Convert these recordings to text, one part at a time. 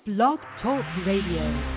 Blog Talk Radio.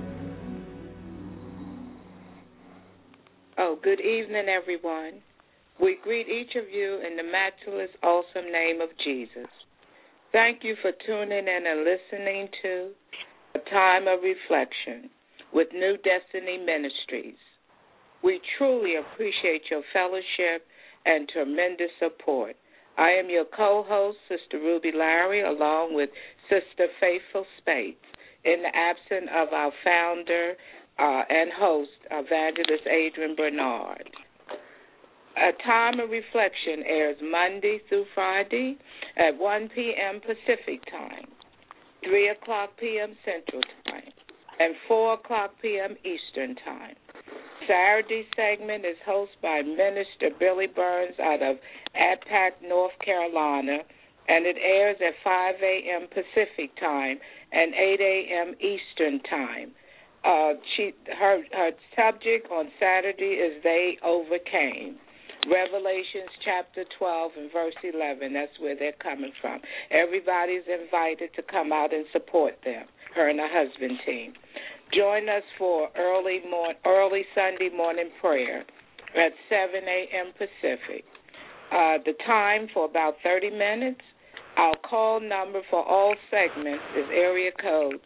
Good evening, everyone. We greet each of you in the matchless, awesome name of Jesus. Thank you for tuning in and listening to A Time of Reflection with New Destiny Ministries. We truly appreciate your fellowship and tremendous support. I am your co-host, Sister Ruby Larry, along with Sister Faithful Spates, in the absence of our founder and host, Evangelist Adrian Bernard. A Time of Reflection airs Monday through Friday at 1 p.m. Pacific Time, 3 o'clock p.m. Central Time, and 4 o'clock p.m. Eastern Time. Saturday segment is hosted by Minister Billy Burns out of AdPac, North Carolina, and it airs at 5 a.m. Pacific Time and 8 a.m. Eastern Time. Her subject on Saturday is They Overcame. Revelations chapter 12 and verse 11, that's where they're coming from. Everybody's invited to come out and support them, her and her husband team. Join us for early Sunday morning prayer at 7 a.m. Pacific. The time for about 30 minutes. Our call number for all segments is area code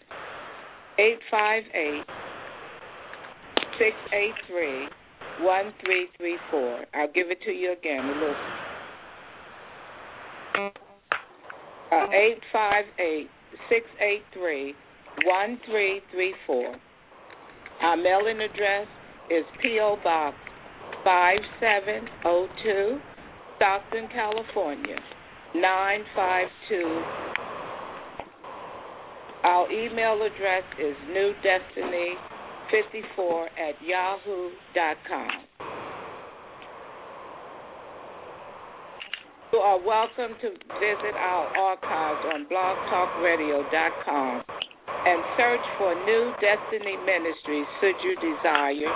858-683-1334. I'll give it to you again. 858-683-1334. Our mailing address is P.O. Box 5702, Stockton, California, 952. Our email address is newdestiny54@yahoo.com. You are welcome to visit our archives on blogtalkradio.com and search for New Destiny Ministries should you desire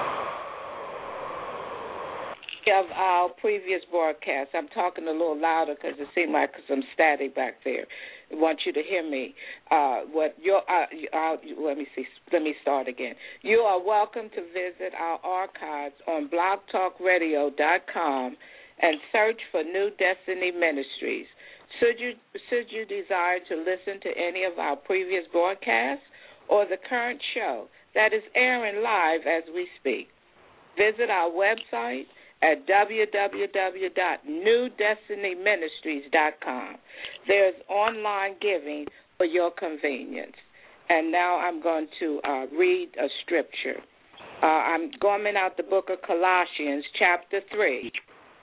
of our previous broadcasts. I'm talking a little louder because it seems like some static back there. I want you to hear me. Let me start again. You are welcome to visit our archives on blogtalkradio.com and search for New Destiny Ministries. Should you desire to listen to any of our previous broadcasts or the current show that is airing live as we speak, visit our website at www.newdestinyministries.com. There's online giving for your convenience. And now I'm going to read a scripture. I'm going out the book of Colossians, chapter 3.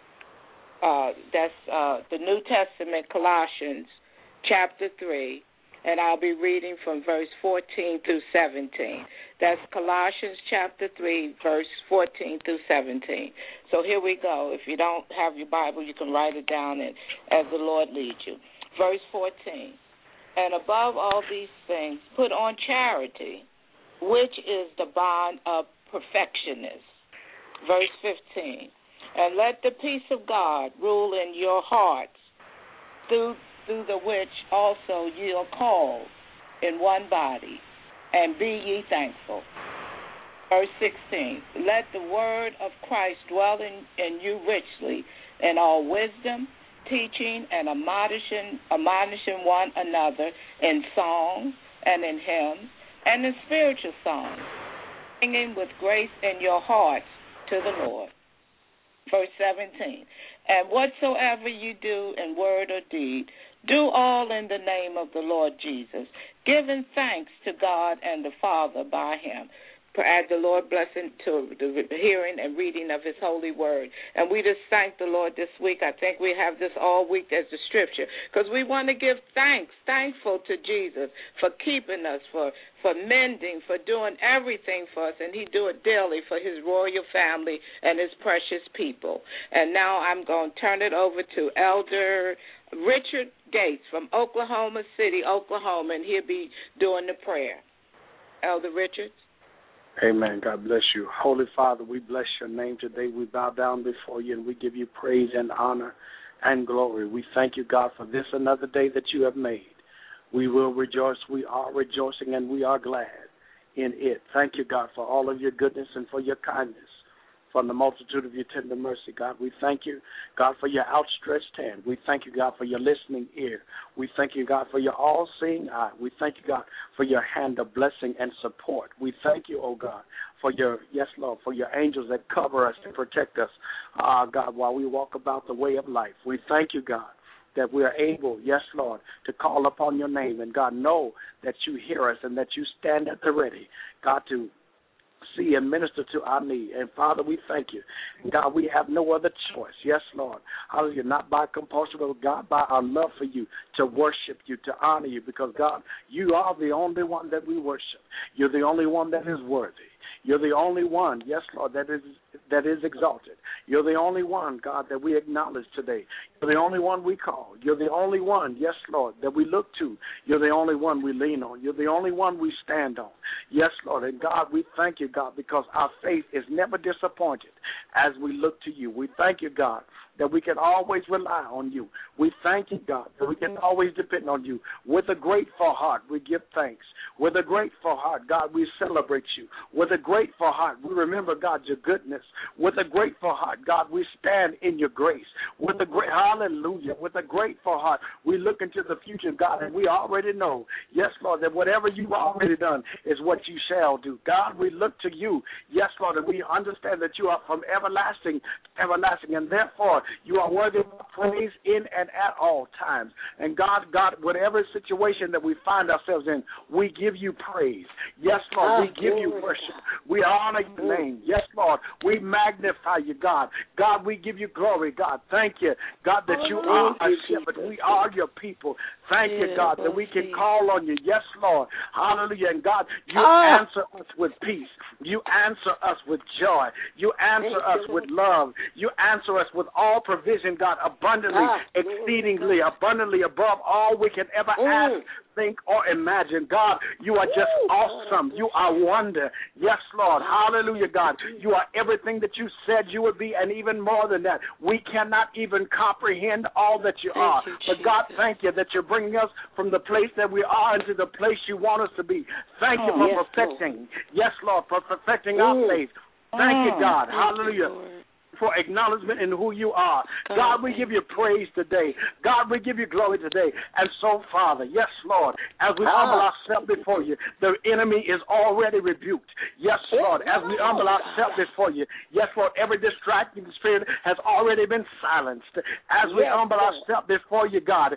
That's the New Testament, Colossians, chapter 3. And I'll be reading from verse 14 through 17. That's Colossians chapter 3, verse 14 through 17. So here we go. If you don't have your Bible, you can write it down as the Lord leads you. Verse 14. And above all these things, put on charity, which is the bond of perfectionists. Verse 15. And let the peace of God rule in your hearts, through the which also ye are called in one body, and be ye thankful. Verse 16, let the word of Christ dwell in you richly in all wisdom, teaching and admonishing one another in songs and in hymns and in spiritual songs, singing with grace in your hearts to the Lord. Verse 17, and whatsoever you do in word or deed, do all in the name of the Lord Jesus, giving thanks to God and the Father by him. Add the Lord blessing to the hearing and reading of his holy word. And we just thank the Lord this week. I think we have this all week as the scripture because we want to give thankful to Jesus for keeping us, for mending, for doing everything for us. And he do it daily for his royal family and his precious people. And now I'm going to turn it over to Elder Richard Gates from Oklahoma City, Oklahoma, and he'll be doing the prayer. Elder Richards. Amen. God bless you. Holy Father, we bless your name today. We bow down before you and we give you praise and honor and glory. We thank you, God, for this another day that you have made. We will rejoice. We are rejoicing and we are glad in it. Thank you, God, for all of your goodness and for your kindness, from the multitude of your tender mercy, God. We thank you, God, for your outstretched hand. We thank you, God, for your listening ear. We thank you, God, for your all-seeing eye. We thank you, God, for your hand of blessing and support. We thank you, oh God, for your, yes, Lord, for your angels that cover us and protect us, God, while we walk about the way of life. We thank you, God, that we are able, yes, Lord, to call upon your name. And, God, know that you hear us and that you stand at the ready, God, to see and minister to our need. And, Father, we thank you. God, we have no other choice. Yes, Lord. Hallelujah. Not by compulsion, but, God, by our love for you, to worship you, to honor you, because, God, you are the only one that we worship. You're the only one that is worthy. You're the only one, yes, Lord, that is exalted. You're the only one, God, that we acknowledge today. You're the only one we call. You're the only one, yes, Lord, that we look to. You're the only one we lean on. You're the only one we stand on. Yes, Lord, and God, we thank you, God, because our faith is never disappointed as we look to you. We thank you, God, that we can always rely on you. We thank you, God, that we can always depend on you. With a grateful heart, we give thanks. With a grateful heart, God, we celebrate you. With a grateful heart, we remember, God, your goodness. With a grateful heart, God, we stand in your grace. With a great, hallelujah, with a grateful heart, we look into the future, God, and we already know, yes, Lord, that whatever you've already done is what you shall do. God, we look to you, yes, Lord, and we understand that you are from everlasting to everlasting, and therefore you are worthy of praise in and at all times. And God, whatever situation that we find ourselves in, we give you praise. Yes, Lord, we give you worship. We honor your name. Yes, Lord, we magnify you, God. God, we give you glory, God. Thank you, God, that you are our shepherd. We are your people. Thank you, God, that we can call on you. Yes, Lord. Hallelujah. And God, you answer us with peace. You answer us with joy. You answer us with love. You answer us with all provision, God, abundantly, exceedingly, abundantly above all we can ever ask, think, or imagine. God, you are just awesome. You are wonder. Yes, Lord. Hallelujah, God. You are everything that you said you would be, and even more than that. We cannot even comprehend all that you are. But God, thank you that you're bringing us from the place that we are into the place you want us to be. Thank you for perfecting. Yes, Lord, for perfecting our faith. Thank you, God. Hallelujah. For acknowledgement in who you are. God, we give you praise today. God, we give you glory today. And so, Father, yes, Lord, as we humble ourselves before you, the enemy is already rebuked. Yes, Lord, as we humble ourselves before you, yes, Lord, every distracting spirit has already been silenced. As we humble ourselves before you, God,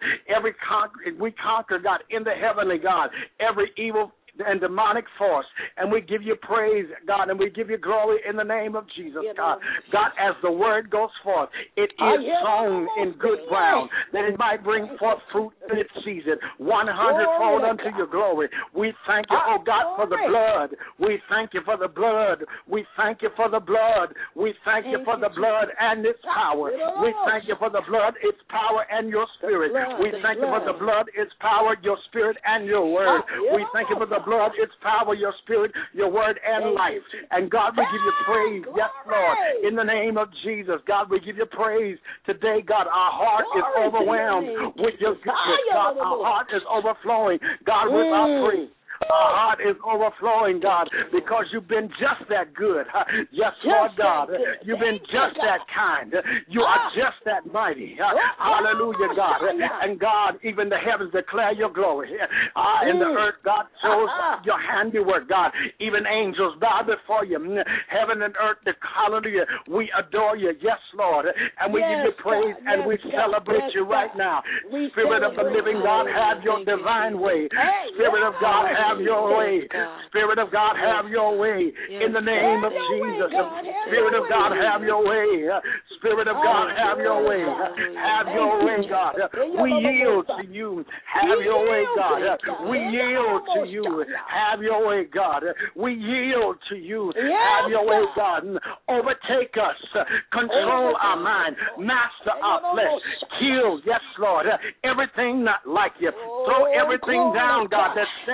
we conquer, God, in the heavenly, God, every evil and demonic force, and we give you praise, God, and we give you glory in the name of Jesus, God. God, as the word goes forth, it is sown in good ground, that it might bring forth fruit in its season, 100-fold unto your glory. We thank you, oh God, for the blood. We thank you for the blood. We thank you for the blood. We thank you for the blood and its power. We thank you for the blood, its power, and your spirit. We thank you for the blood, its power, your spirit, and your word. We thank you for the blood, its power, your spirit, your word, and life. And God, we give you praise. Yes, Lord. In the name of Jesus, God, we give you praise. Today, God, our heart is overwhelmed with your goodness. God, our heart is overflowing, God, with our praise. Our heart is overflowing, God, because you've been just that good. Yes, Lord God. You've been just that kind. You are just that mighty. Hallelujah, God. And God, even the heavens declare your glory. And the earth, God, shows your handiwork, God. Even angels bow before you. Heaven and earth, hallelujah. We adore you. Yes, Lord. And we give you praise and we celebrate you right now. Spirit of the living God, have your divine way. Spirit of God, have your way. Spirit of God, have your way. In the name of Jesus. Spirit of God, have your way. Spirit of God, have your way. Have your way, God. We yield to you. Have your way, God. We yield to you. Have your way, God. We yield to you. Have your way, God. Overtake us. Control our mind. Master our flesh. Kill, yes, Lord, everything not like you. Throw everything down, God, that stands up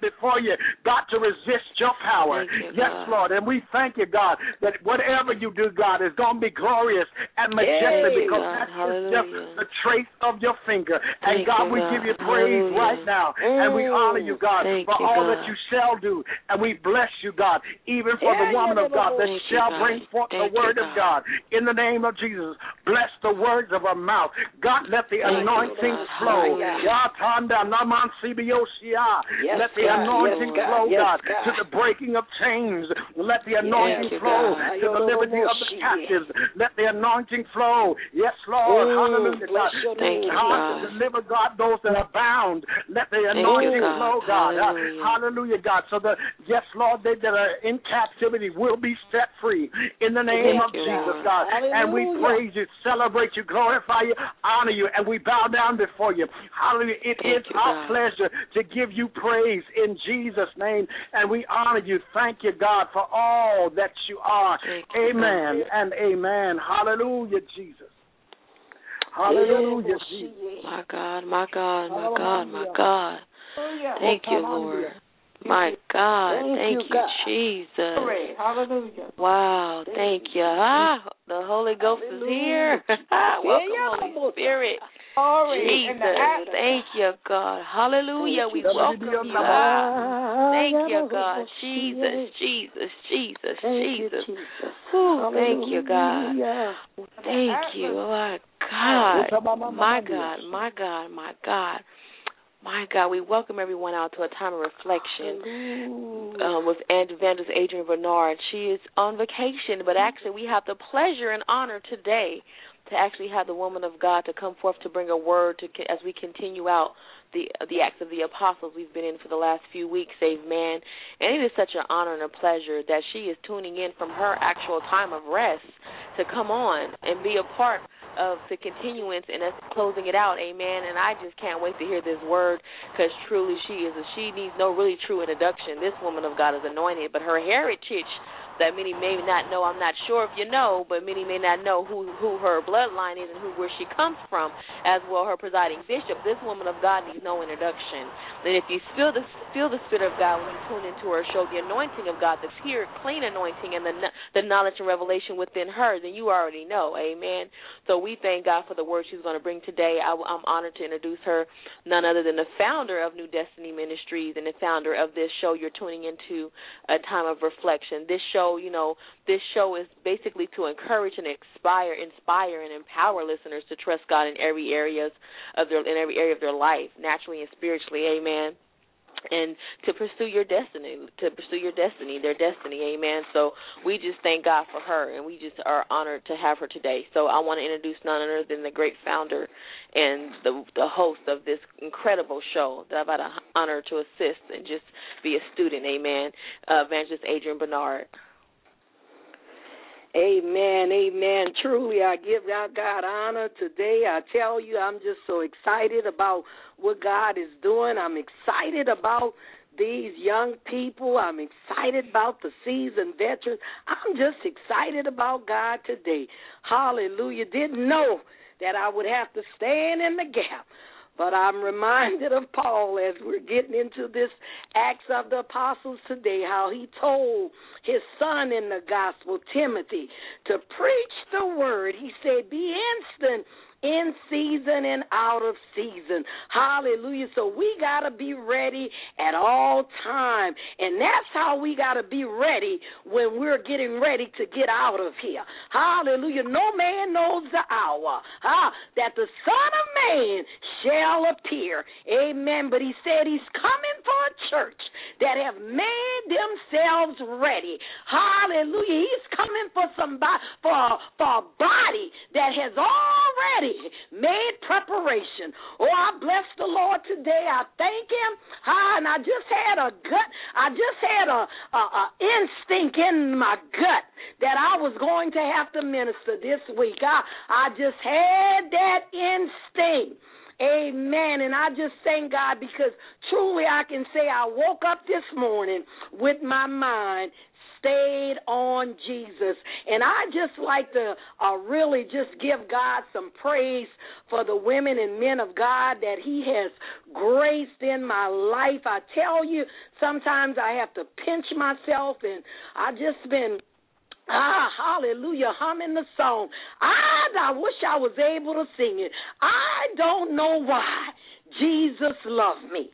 before you, God, to resist your power. Yes, Lord. And we thank you, God, that whatever you do, God, is going to be glorious and majestic because that's just the trace of your finger. And God, we give you praise right now. And we honor you, God, for all that you shall do. And we bless you, God, even for the woman of God that shall bring forth the word of God. In the name of Jesus, bless the words of her mouth. God, let the anointing flow. Let the anointing flow, God, to the breaking of chains. Let the anointing flow to the liberty of the captives. Let the anointing flow. Yes, Lord. Hallelujah, God. To deliver, God, those that are bound. Let the anointing flow, God. Hallelujah, God. So that, yes, Lord, they that are in captivity will be set free in the name of Jesus, God. And we praise you, celebrate you, glorify you, honor you, and we bow down before you. Hallelujah. It is our pleasure to give you praise in Jesus' name, and we honor you. Thank you, God, for all that you are. Amen and amen. Hallelujah, Jesus. Hallelujah, Jesus. My God, my God, my God, my God. Thank you, Lord. My God, thank you, Jesus. Hallelujah. Wow, thank you. The Holy Ghost is here. Welcome, Holy Spirit. Jesus, thank you, God. Hallelujah. We welcome you, God. Thank you, God. Jesus, Jesus, Jesus, Jesus. Thank you, God. Thank you, my God. My God, my God, my God. My God, we welcome everyone out to a time of reflection with Evangelist Adrienne Bernard. She is on vacation, but actually we have the pleasure and honor today to actually have the woman of God to come forth to bring a word as we continue out the Acts of the Apostles we've been in for the last few weeks, amen. And it is such an honor and a pleasure that she is tuning in from her actual time of rest to come on and be a part of the continuance and us closing it out, amen. And I just can't wait to hear this word because truly she needs no really true introduction. This woman of God is anointed, but her heritage that many may not know, I'm not sure if you know, but many may not know who her bloodline is and where she comes from, as well her presiding bishop. This woman of God needs no introduction. And if you feel the Spirit of God when you tune into her show, the anointing of God, the pure, clean anointing and the knowledge and revelation within her, then you already know, amen. So we thank God for the word she's going to bring today. I'm honored to introduce her, none other than the founder of New Destiny Ministries and the founder of this show you're tuning into, A Time of Reflection. This show is basically to encourage and inspire and empower listeners to trust God in every area of their life, naturally and spiritually, amen. And to pursue your destiny, their destiny, amen. So we just thank God for her, and we just are honored to have her today. So I want to introduce none other than the great founder and the host of this incredible show that I've had the honor to assist and just be a student, amen, Evangelist Adrienne Bernard. Amen, amen. Truly, I give God honor today. I tell you, I'm just so excited about what God is doing. I'm excited about these young people. I'm excited about the seasoned veterans. I'm just excited about God today. Hallelujah. Didn't know that I would have to stand in the gap. But I'm reminded of Paul as we're getting into this Acts of the Apostles today, how he told his son in the gospel, Timothy, to preach the word. He said, be instant in season and out of season. Hallelujah. So we got to be ready at all time. And that's how we got to be ready when we're getting ready to get out of here. Hallelujah. No man knows the hour that the Son of Man shall appear. Amen. But he said he's coming for a church that have made themselves ready. Hallelujah. He's coming for a body that has already made preparation. Oh, I bless the Lord today. I thank him. And I just had a instinct in my gut that I was going to have to minister this week. I just had that instinct. Amen. And I just thank God because truly I can say I woke up this morning with my mind stayed on Jesus. And I just like to really just give God some praise for the women and men of God that he has graced in my life. I tell you, sometimes I have to pinch myself, and I just been hallelujah, humming the song. I wish I was able to sing it. I don't know why Jesus loved me.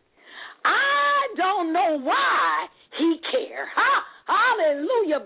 I don't know why he cared. Hallelujah.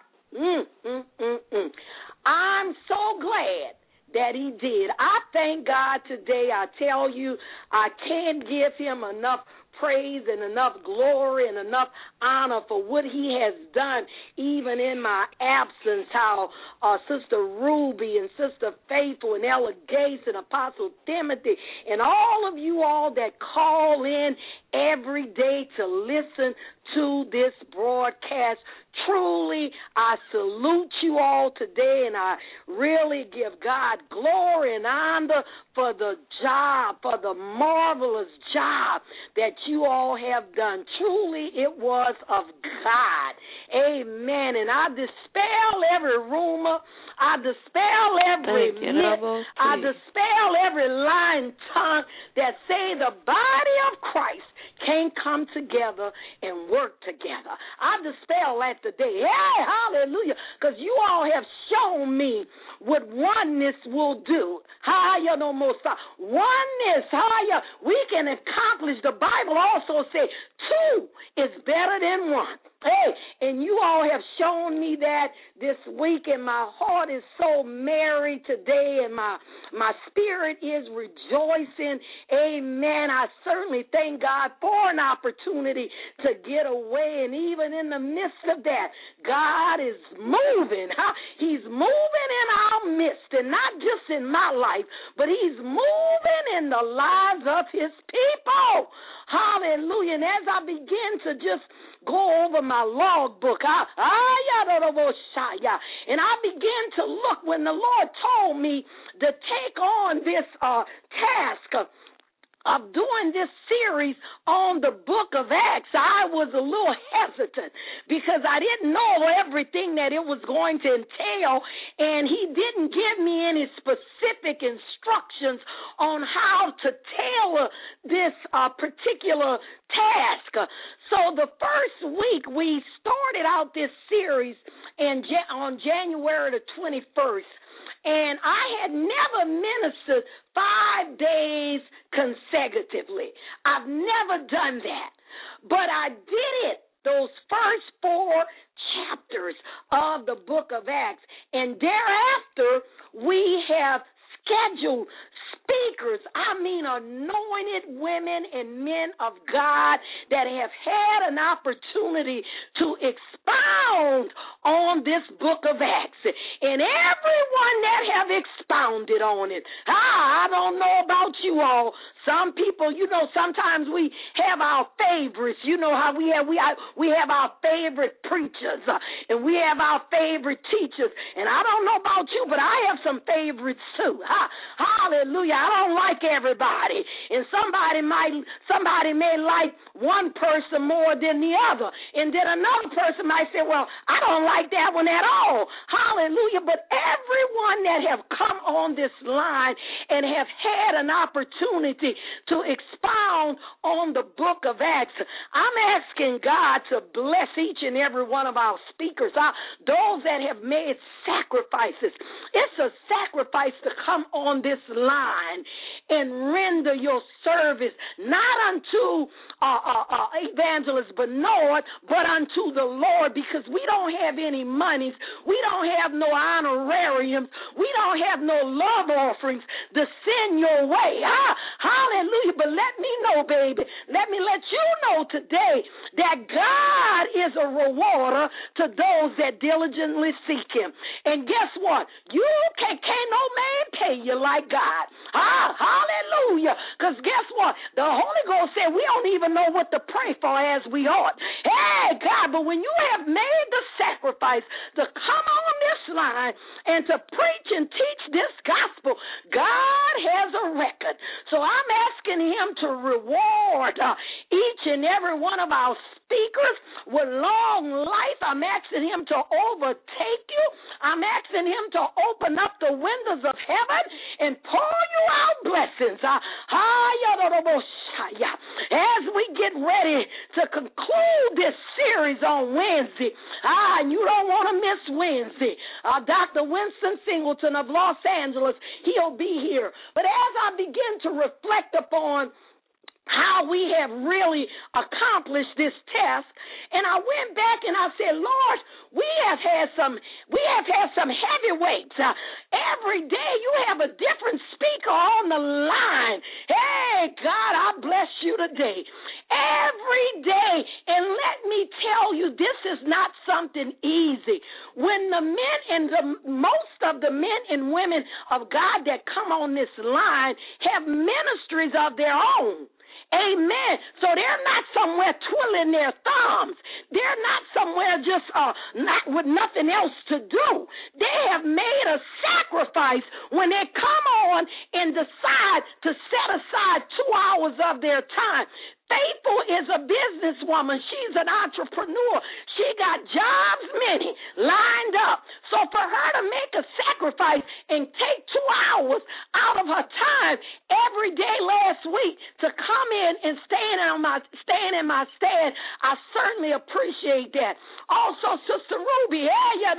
But I'm so glad that he did. I thank God today. I tell you, I can't give him enough praise and enough glory and enough honor for what he has done, even in my absence, how Sister Ruby and Sister Faithful and Ella Gates and Apostle Timothy and all of you all that call in every day to listen to this broadcast. Truly, I salute you all today, and I really give God glory and honor for the job, for the marvelous job that you all have done. Truly, it was of God. Amen. And I dispel every rumor. I dispel every myth. I dispel every lying tongue that say the body of Christ can't come together and work together. I dispel that today. Hey, hallelujah, because you all have shown me what oneness will do. Higher no more. Oneness, higher. We can accomplish. The Bible also says 2 is better than 1. Hey, and you all have shown me that this week, and my heart is so merry today, and my spirit is rejoicing. Amen. I certainly thank God for an opportunity to get away, and even in the midst of that, God is moving. He's moving in our midst, and not just in my life, but he's moving in the lives of his people. Hallelujah. And as I begin to just go over my logbook, and I began to look when the Lord told me to take on this task of doing this series on the book of Acts, I was a little hesitant because I didn't know everything that it was going to entail, and he didn't give me any specific instructions on how to tailor this particular task. So the first week we started out this series on January the 21st, and I had never ministered 5 days consecutively. I've never done that. But I did it those first 4 chapters of the book of Acts. And thereafter, we have scheduled speakers, anointed women and men of God that have had an opportunity to expound on this book of Acts. And everyone that have expounded on it, I don't know about you all. Some people, sometimes we have our favorites. You know how we have our favorite preachers, and we have our favorite teachers. And I don't know about you, but I have some favorites too. Hallelujah. I don't like everybody. And somebody may like one person more than the other. And then another person might say, well, I don't like that one at all. Hallelujah. But everyone that have come on this line and have had an opportunity to expound on the book of Acts, I'm asking God to bless each and every one of our speakers, those that have made sacrifices. It's a sacrifice to come on this line and render your service not unto Evangelist Bernard, but unto the Lord, because we don't have any monies, we don't have no honorariums, we don't have no love offerings to send your way. Hallelujah. But let me know, baby, let me let you know today that God is a rewarder to those that diligently seek him. And guess what? You can't no man pay you like God. Hallelujah. Because guess what? The Holy Ghost said we don't even know what to pray for as we ought. Hey, God, but when you have made the sacrifice to come on this line and to preach and teach this gospel, God has a record. So I'm asking him to reward each and every one of our speakers, with long life. I'm asking him to overtake you. I'm asking him to open up the windows of heaven and pour you out blessings. As we get ready to conclude this series on Wednesday, and you don't want to miss Wednesday, Dr. Winston Singleton of Los Angeles, he'll be here. But as I begin to reflect upon how we have really accomplished this task, and I went back and I said, Lord, we have had some heavyweights. Every day you have a different speaker on the line. Hey, God, I bless you today. Every day. And let me tell you, this is not something easy. When the men and most of the men and women of God that come on this line have ministries of their own. Amen. So they're not somewhere twiddling their thumbs. They're not somewhere just not with nothing else to do. They have made a sacrifice when they come on and decide to set aside 2 hours of their time. Faithful is a businesswoman. She's an entrepreneur. She got jobs many lined up. So for her to make a sacrifice and take 2 hours out of her time every day last week to come in and staying in my stand, I certainly appreciate that. Also, Sister Ruby,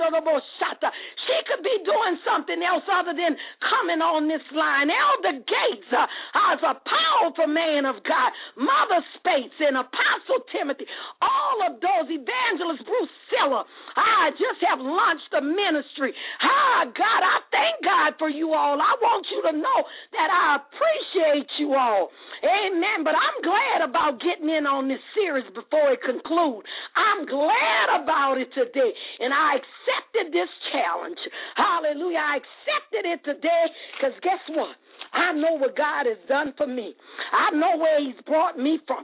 she could be doing something else other than coming on this line. Elder Gates is a powerful man of God. Mother Spates and Apostle Timothy, all of those, Evangelist Bruce Siller, I just have launched a ministry. God, I thank God for you all. I want you to know that I appreciate you all. Amen. But I'm glad about getting in on this series before it concludes. I'm glad about it today, and I accepted this challenge. Hallelujah. I accepted it today because guess what? I know what God has done for me. I know where he's brought me from.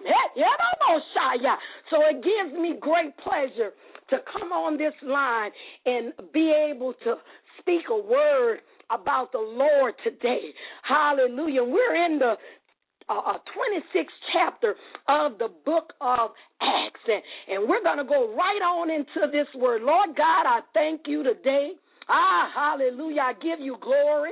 So it gives me great pleasure to come on this line and be able to speak a word about the Lord today. Hallelujah. We're in the 26th chapter of the book of Acts, and we're going to go right on into this word. Lord God, I thank you today. Hallelujah. I give you glory.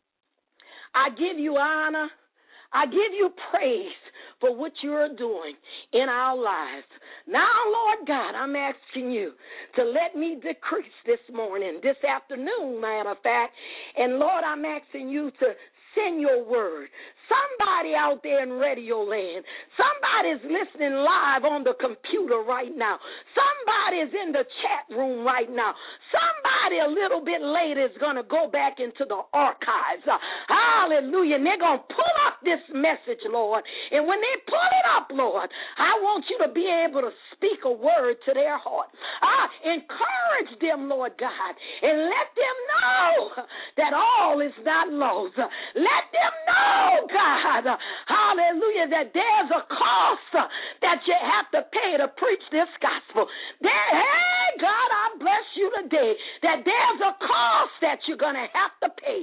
I give you honor. I give you praise for what you're doing in our lives. Now, Lord God, I'm asking you to let me decrease this morning, this afternoon, matter of fact. And, Lord, I'm asking you to send your word. Somebody out there in radio land, somebody's listening live on the computer right now. Somebody's in the chat room right now. Somebody a little bit later is going to go back into the archives. Hallelujah. And they're going to pull up this message, Lord. And when they pull it up, Lord, I want you to be able to speak a word to their heart. Encourage them, Lord God, and let them know that all is not lost. Let them know, God, hallelujah, that there's a cost that you have to pay to preach this gospel. Hey, God, I bless you today that there's a cost that you're going to have to pay.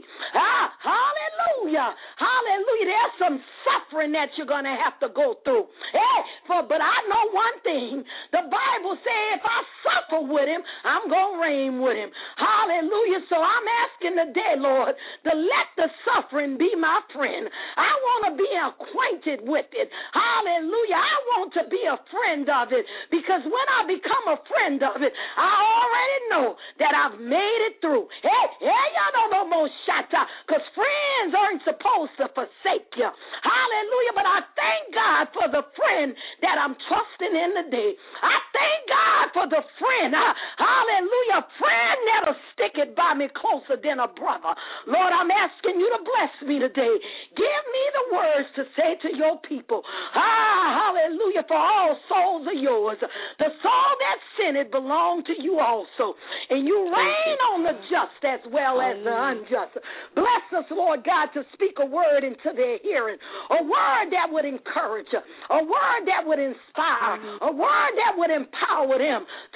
Hallelujah. Hallelujah. There's some suffering that you're going to have to go through. But I know one thing. The Bible says if I suffer with him, I'm going to reign with him. Hallelujah. So I'm asking today, Lord, to let the suffering be my friend. I want to be acquainted with it. Hallelujah. I want to be a friend of it because when I become a friend of it, I already know that I've made it through. Y'all don't know more shatta because friends aren't supposed to forsake you. Hallelujah. But I thank God for the friend that I'm trusting in today. I thank God for the friend. Hallelujah. Friend that'll stick it by me closer than a brother. Lord, I'm asking you to bless me today. Give me the words to say to your people. Hallelujah, for all souls are yours. The soul that sinned belong to you also. And you reign on the just as well as the unjust. Bless us, Lord God, to speak a word into their hearing. A word that would encourage, a word that would inspire, a word that would empower them to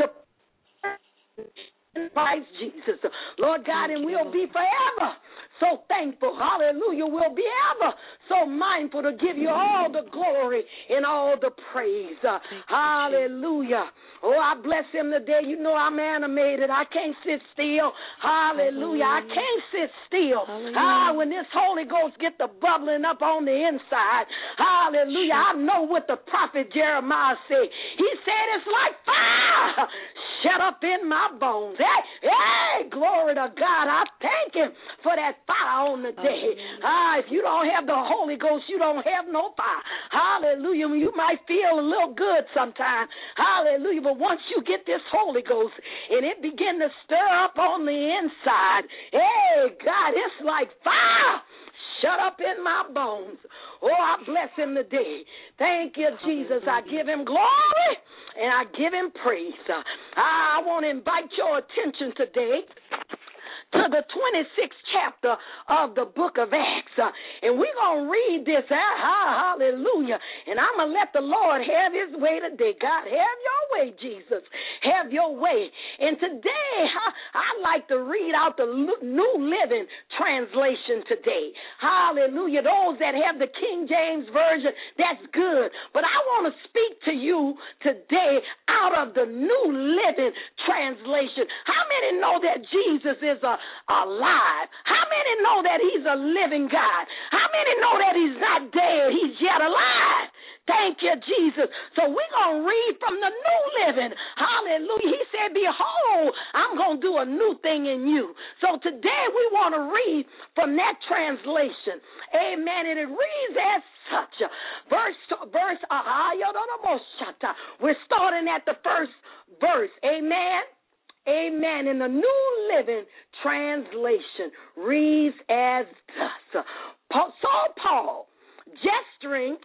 Christ Jesus. Lord God, and we'll be forever so thankful. Hallelujah. We'll be ever so mindful to give you all the glory and all the praise. Hallelujah. Oh, I bless him today. You know I'm animated. I can't sit still. Hallelujah. I can't sit still. When this Holy Ghost get the bubbling up on the inside. Hallelujah. I know what the prophet Jeremiah said. He said it's like fire shut up in my bones. Hey, glory to God. I thank him for that fire on the day. If you don't have the Holy Ghost, you don't have no fire. Hallelujah. You might feel a little good sometimes. Hallelujah. But once you get this Holy Ghost and it begin to stir up on the inside, hey, God, it's like fire shut up in my bones. Oh, I bless him today. Thank you, Jesus. I give him glory and I give him praise. I want to invite your attention today to the 26th chapter of the book of Acts. And we're going to read this. Hallelujah. And I'm going to let the Lord have his way today. God, have your way, Jesus. Have your way. And today, I'd like to read out the New Living Translation today. Hallelujah. Those that have the King James Version, that's good. But I want to speak to you today out of the New Living Translation. How many know that Jesus is alive? How many know that he's a living God? How many know that he's not dead? He's yet alive. Thank you, Jesus. So we're going to read from the New Living. Hallelujah. He said, behold, I'm going to do a new thing in you. So today we want to read from that translation. Amen. And it reads as such. We're starting at the first verse. Amen. Amen. In the New Living Translation reads as thus. Saul Paul, gesturing,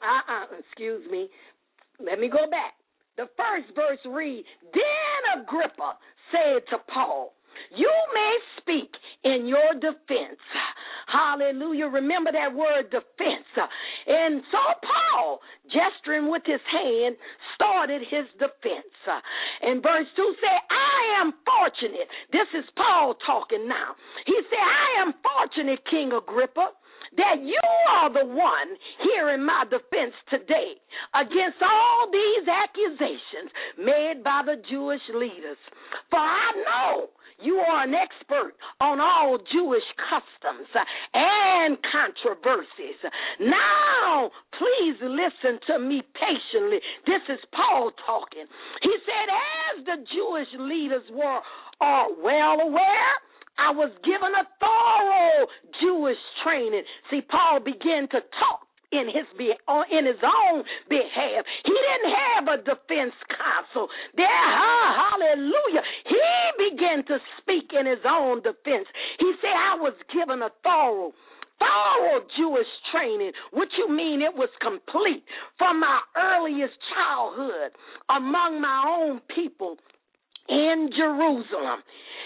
let me go back. The first verse reads, then Agrippa said to Paul, you may speak in your defense. Hallelujah. Remember that word defense. And so Paul, gesturing with his hand, started his defense. And verse 2 said, I am fortunate. This is Paul talking now. He said, I am fortunate, King Agrippa, that you are the one hearing my defense today against all these accusations made by the Jewish leaders. For I know you are an expert on all Jewish customs and controversies. Now, please listen to me patiently. This is Paul talking. He said, as the Jewish leaders are well aware, I was given a thorough Jewish training. See, Paul began to talk in his own behalf. He didn't have a defense counsel. Hallelujah. He began to speak in his own defense. He said, I was given a thorough Jewish training, which you mean it was complete from my earliest childhood among my own people in Jerusalem.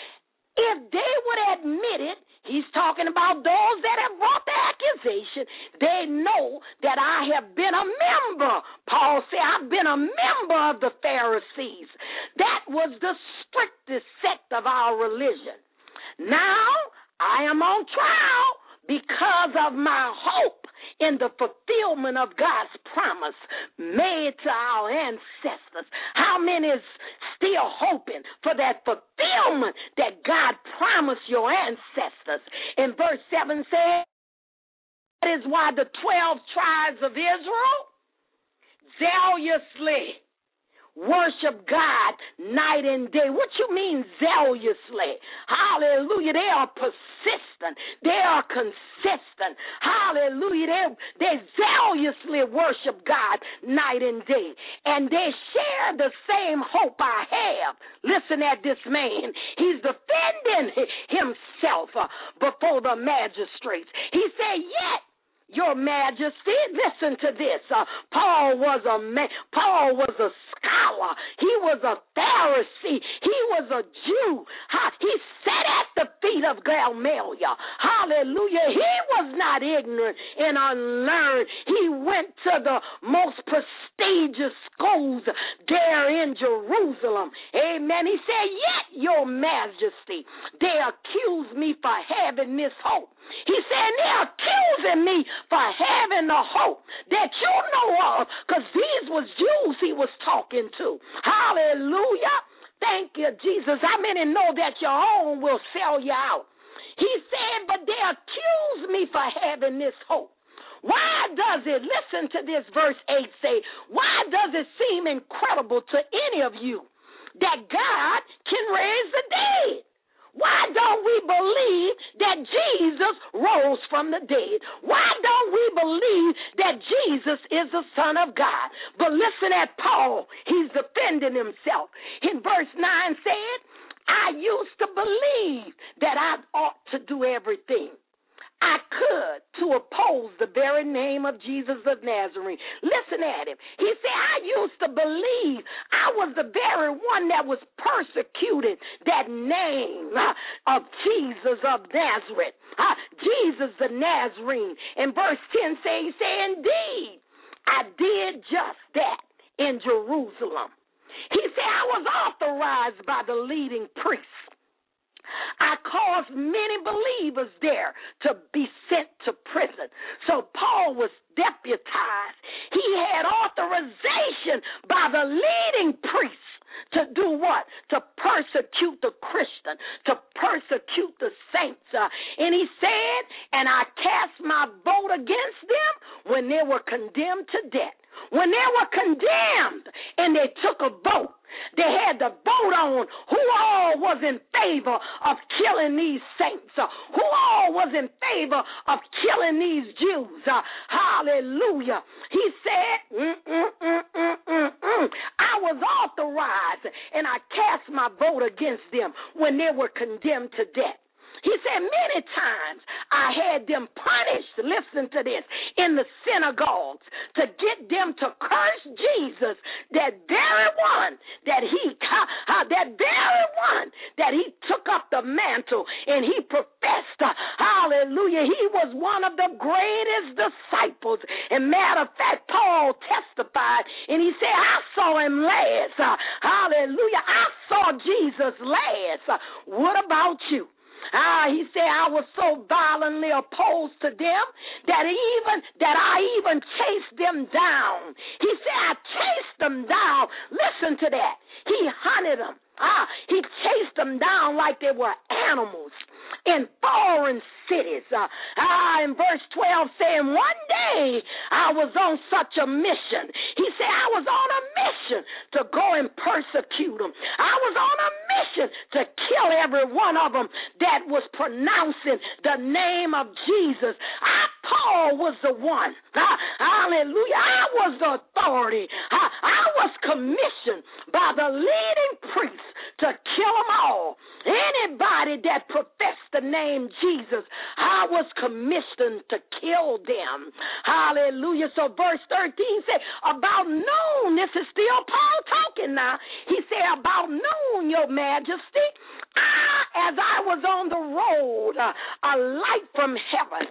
If they would admit it, he's talking about those that have brought the accusation, they know that I have been a member. Paul said, I've been a member of the Pharisees. That was the strictest sect of our religion. Now, I am on trial because of my hope in the fulfillment of God's promise made to our ancestors. How many is still hoping for that fulfillment that God promised your ancestors? And verse 7 says, that is why the 12 tribes of Israel zealously worship God night and day. What you mean zealously? Hallelujah. They are persistent. They are consistent. Hallelujah. They zealously worship God night and day. And they share the same hope I have. Listen at this man. He's defending himself before the magistrates. He said, yet, Your Majesty, listen to this. Paul was a scholar. He was a Pharisee. He was a Jew. He sat at the feet of Gamaliel. Hallelujah. He was not ignorant and unlearned. He went to the most prestigious schools there in Jerusalem. Amen. He said, yet, your majesty, they accuse me for having this hope. He said, they're accusing me for having the hope that you know of, because these was Jews he was talking to. Hallelujah. Thank you, Jesus. How many know that your own will sell you out? He said, but they accuse me for having this hope. Why does it, listen to this, verse 8 say, why does it seem incredible to any of you that God can raise the dead? Why don't we believe that Jesus rose from the dead? Why don't we believe that Jesus is the Son of God? But listen at Paul. He's defending himself. In verse 9 said, I used to believe that I ought to do everything I could to oppose the very name of Jesus of Nazareth. Listen at him. He said, I used to believe I was the very one that was persecuting that name of Jesus of Nazareth. Jesus the Nazarene. And verse 10 says, he said, indeed, I did just that in Jerusalem. He said, I was authorized by the leading priests. I caused many believers there to be sent to prison. So Paul was deputized. He had authorization by the leading priests to do what? To persecute the Christian, to persecute the saints. And he said, and I cast my vote against them when they were condemned to death. When they were condemned and they took a vote, they had to vote on who all was in favor of killing these saints, who all was in favor of killing these Jews. Hallelujah. He said, I was authorized and I cast my vote against them when they were condemned to death. He said, many times I had them punished, listen to this, in the synagogues to get them to curse Jesus, that very one that he took up the mantle and he professed, hallelujah, he was one of the greatest disciples. And matter of fact, Paul testified and he said, I saw him last. Hallelujah, I saw Jesus last. What about you? He said, I was so violently opposed to them that I even chased them down. He said, I chased them down. Listen to that. He hunted them. He chased them down like they were animals in foreign cities. In verse 12 saying, one day I was on such a mission. He said, I was on a mission to go and persecute them. I was on a mission to kill every one of them that was pronouncing the name of Jesus. Paul was the one. Hallelujah. I was the authority. I was commissioned by the leading priest to kill them all. Anybody that professed the name Jesus, I was commissioned to kill them. Hallelujah. So verse 13 said, about noon, this is still Paul talking now. He said, about noon, your majesty, as I was on the road, a light from heaven,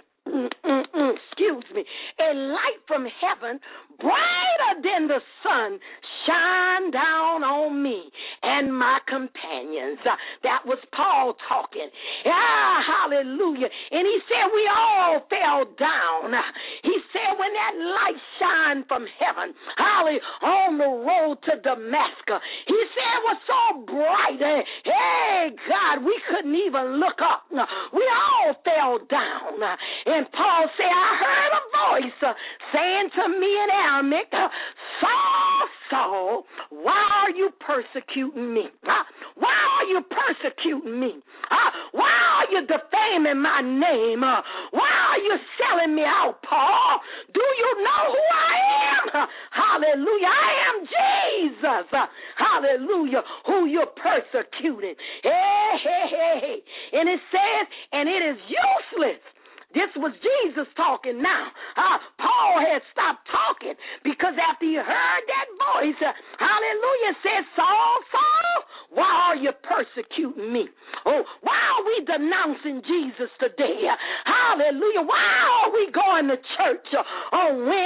a light from heaven, brighter than the sun, shine down on me and my companions. That was Paul talking. Hallelujah. And he said we all fell down. He said when that light shined from heaven, on the road to Damascus, he said it was so bright. Hey, God, we couldn't even look up. We all fell down. And Paul said, I heard a voice saying to me in Aramaic, Saul, Saul, why are you persecuting me? Why are you persecuting me? Why are you defaming my name? Why are you selling me out, Paul? Do you know who I am? Hallelujah. I am Jesus. Hallelujah. Who you're persecuting. Hey. And it says, and it is useless. This was Jesus talking now. Paul had stopped talking because after he heard that voice, hallelujah,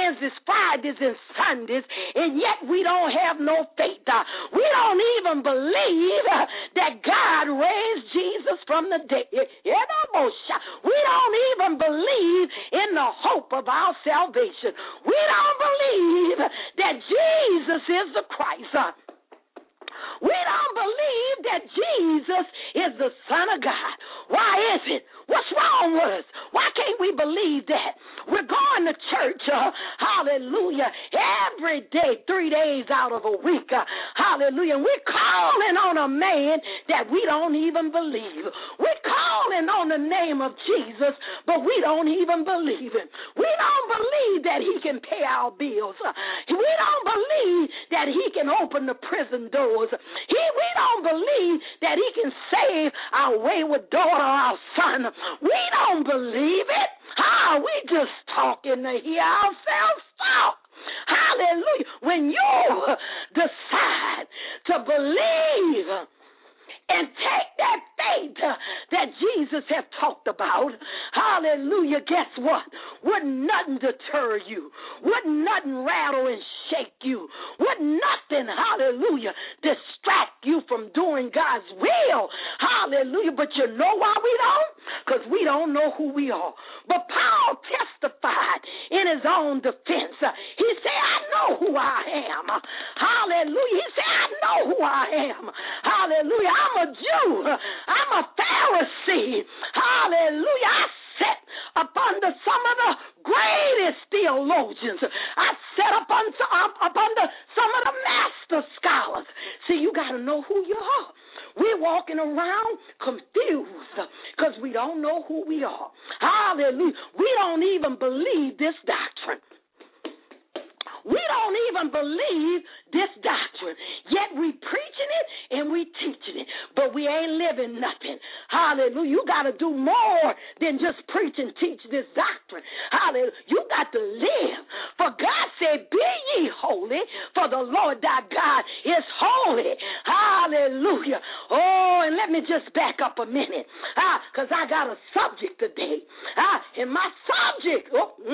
Wednesdays, Fridays, and Sundays, and yet we don't have no faith. We don't even believe that God raised Jesus from the dead. We don't even believe in the hope of our salvation. We don't believe that Jesus is the Christ. We don't believe that Jesus is the Son of God. Why is it? What's wrong with us? Why can't we believe that? We're going to church, hallelujah, every day, 3 days out of a week, hallelujah. And we're calling on a man that we don't even believe. We're calling on the name of Jesus, but we don't even believe him. We don't believe that he can pay our bills. We don't believe that he can open the prison doors. We don't believe that he can save our wayward daughter, our son. We don't believe it. We just talking to hear ourselves talk. Hallelujah. When you decide to believe and take that faith that Jesus has talked about, hallelujah, guess what? Wouldn't nothing deter you. Wouldn't nothing rattle and shake you. Wouldn't nothing, hallelujah, distract you from doing God's will. Hallelujah. But you know why we don't? Because we don't know who we are. But Paul testified in his own defense. He said, I know who I am. Hallelujah. He said, I know who I am. Hallelujah. I'm a Jew. I'm a Pharisee. Hallelujah. I sat up under some of the greatest theologians. I sat up under some of the master scholars. See, you got to know who you are. We're walking around confused because we don't know who we are. Hallelujah. We don't even believe this doctrine. We don't even believe this doctrine. Yet we preaching it and we teaching it, but we ain't living nothing. Hallelujah. You got to do more than just preach and teach this doctrine. Hallelujah. You got to live. For God said, be ye holy, for the Lord thy God is holy. Hallelujah. Oh, and let me just back up a minute, because I got a subject today. And my subject,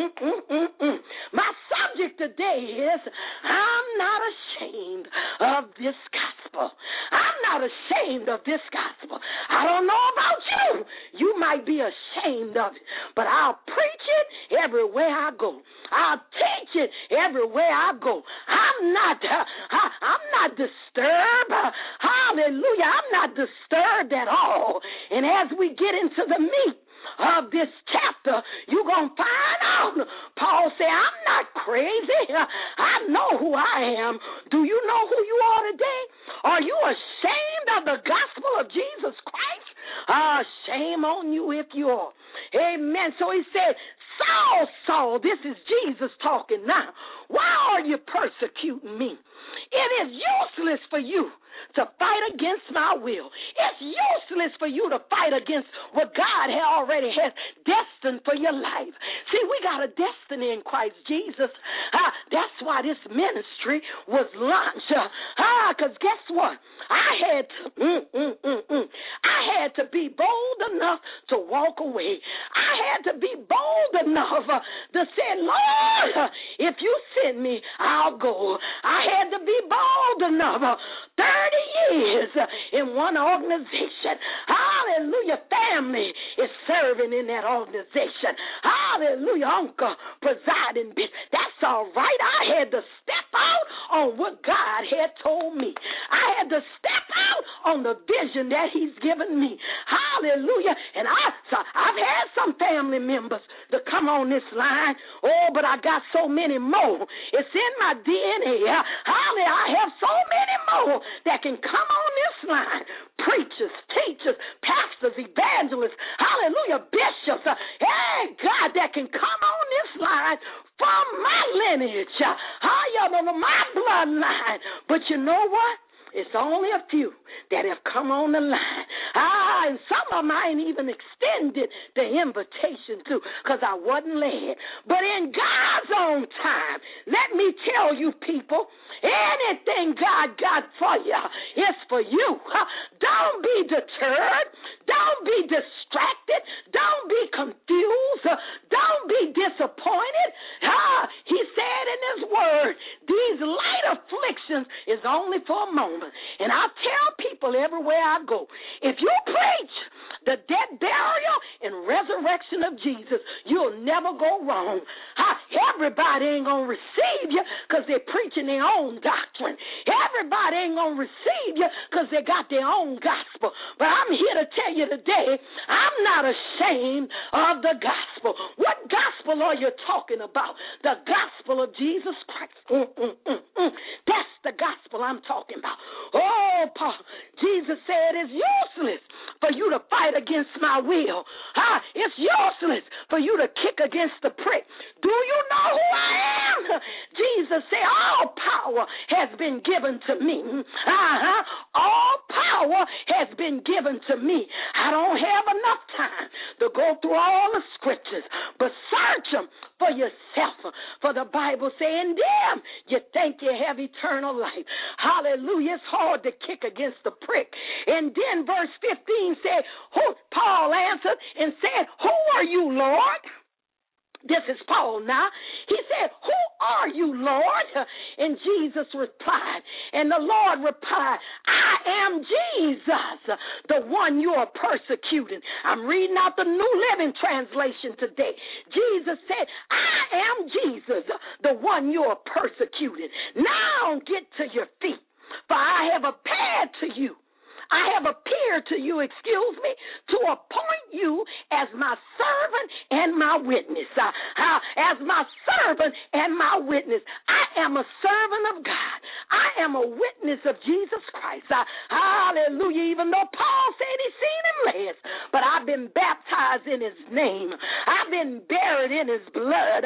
my subject today is, I'm not ashamed of this gospel. I'm not ashamed of this gospel. I don't know about you. You might be ashamed of it, but I'll preach it everywhere I go. I'll teach it everywhere I go. I'm not disturbed. Hallelujah. I'm not disturbed at all. And as we get into the meat of this chapter, you're going to find out. Paul said, I'm not crazy. I know who I am. Do you know who you are today? Are you ashamed of the gospel of Jesus Christ? Shame on you if you are. Amen. So he said, Saul, Saul, this is Jesus talking now. Why are you persecuting me? It is useless for you to fight against my will. It's useless for you to fight against what God already has destined for your life. See, we got a destiny in Christ Jesus. That's why this ministry was launched. Because guess what? I had to be bold enough to walk away. I had to be bold enough to say, Lord, if you send me, I'll go. I had to be bold enough. 30 years in one organization. Hallelujah. Family is serving in that organization. Hallelujah. Uncle presiding. That's all right. I had to step out on what God had told me. I had to step out on the vision that he's given me. Hallelujah. And I've had some family members to come on this line. Oh, but I got so many more. It's in my DNA. Hallelujah. I have so many more that can come on this line. Preachers, teachers, pastors, evangelists, hallelujah, bishops. Hey, God, that can come on this line from my lineage, my bloodline. But you know what? It's only a few that have come on the line. And some of them I ain't even extended the invitation to because I wasn't led. But in God's own time, let me tell you people, anything God got for you is for you. Don't be deterred. Don't be distracted. Don't be confused. Don't be disappointed. He said, is only for a moment. And I tell people everywhere I go, if you preach the death, burial, and resurrection of Jesus, you'll never go wrong. Everybody ain't going to receive you because they're preaching their own doctrine. Everybody ain't going to receive you because they got their own gospel. But I'm here to tell you today, I'm not ashamed of the gospel. What gospel are you talking about? The gospel of Jesus Christ. That's the gospel I'm talking about. Oh, Paul, Jesus said it's useless for you to fight against my will. It's useless for you to kick against the prick. Do you know who I am? Jesus said, all power has been given to me. All power has been given to me. I don't have enough time to go through all the scriptures, but search them for yourself. For the Bible saying, damn, you think you have eternal life. Hallelujah. It's hard to kick against the prick. And then verse 15 said, Paul answered and said, who are you, Lord? This is Paul now. He said, who are you, Lord? And Jesus replied, and the Lord replied, I am Jesus, the one you are persecuting. I'm reading out the New Living Translation today. Jesus said, I am Jesus, the one you are persecuting. Now get to your feet, for I have appeared to you. I have appeared to you, to appoint you as my servant and my witness. As my servant and my witness. I am a servant of God. I am a witness of Jesus Christ. Hallelujah. Even though Paul said he's seen him last, but I've been baptized in his name. I've been buried in his blood.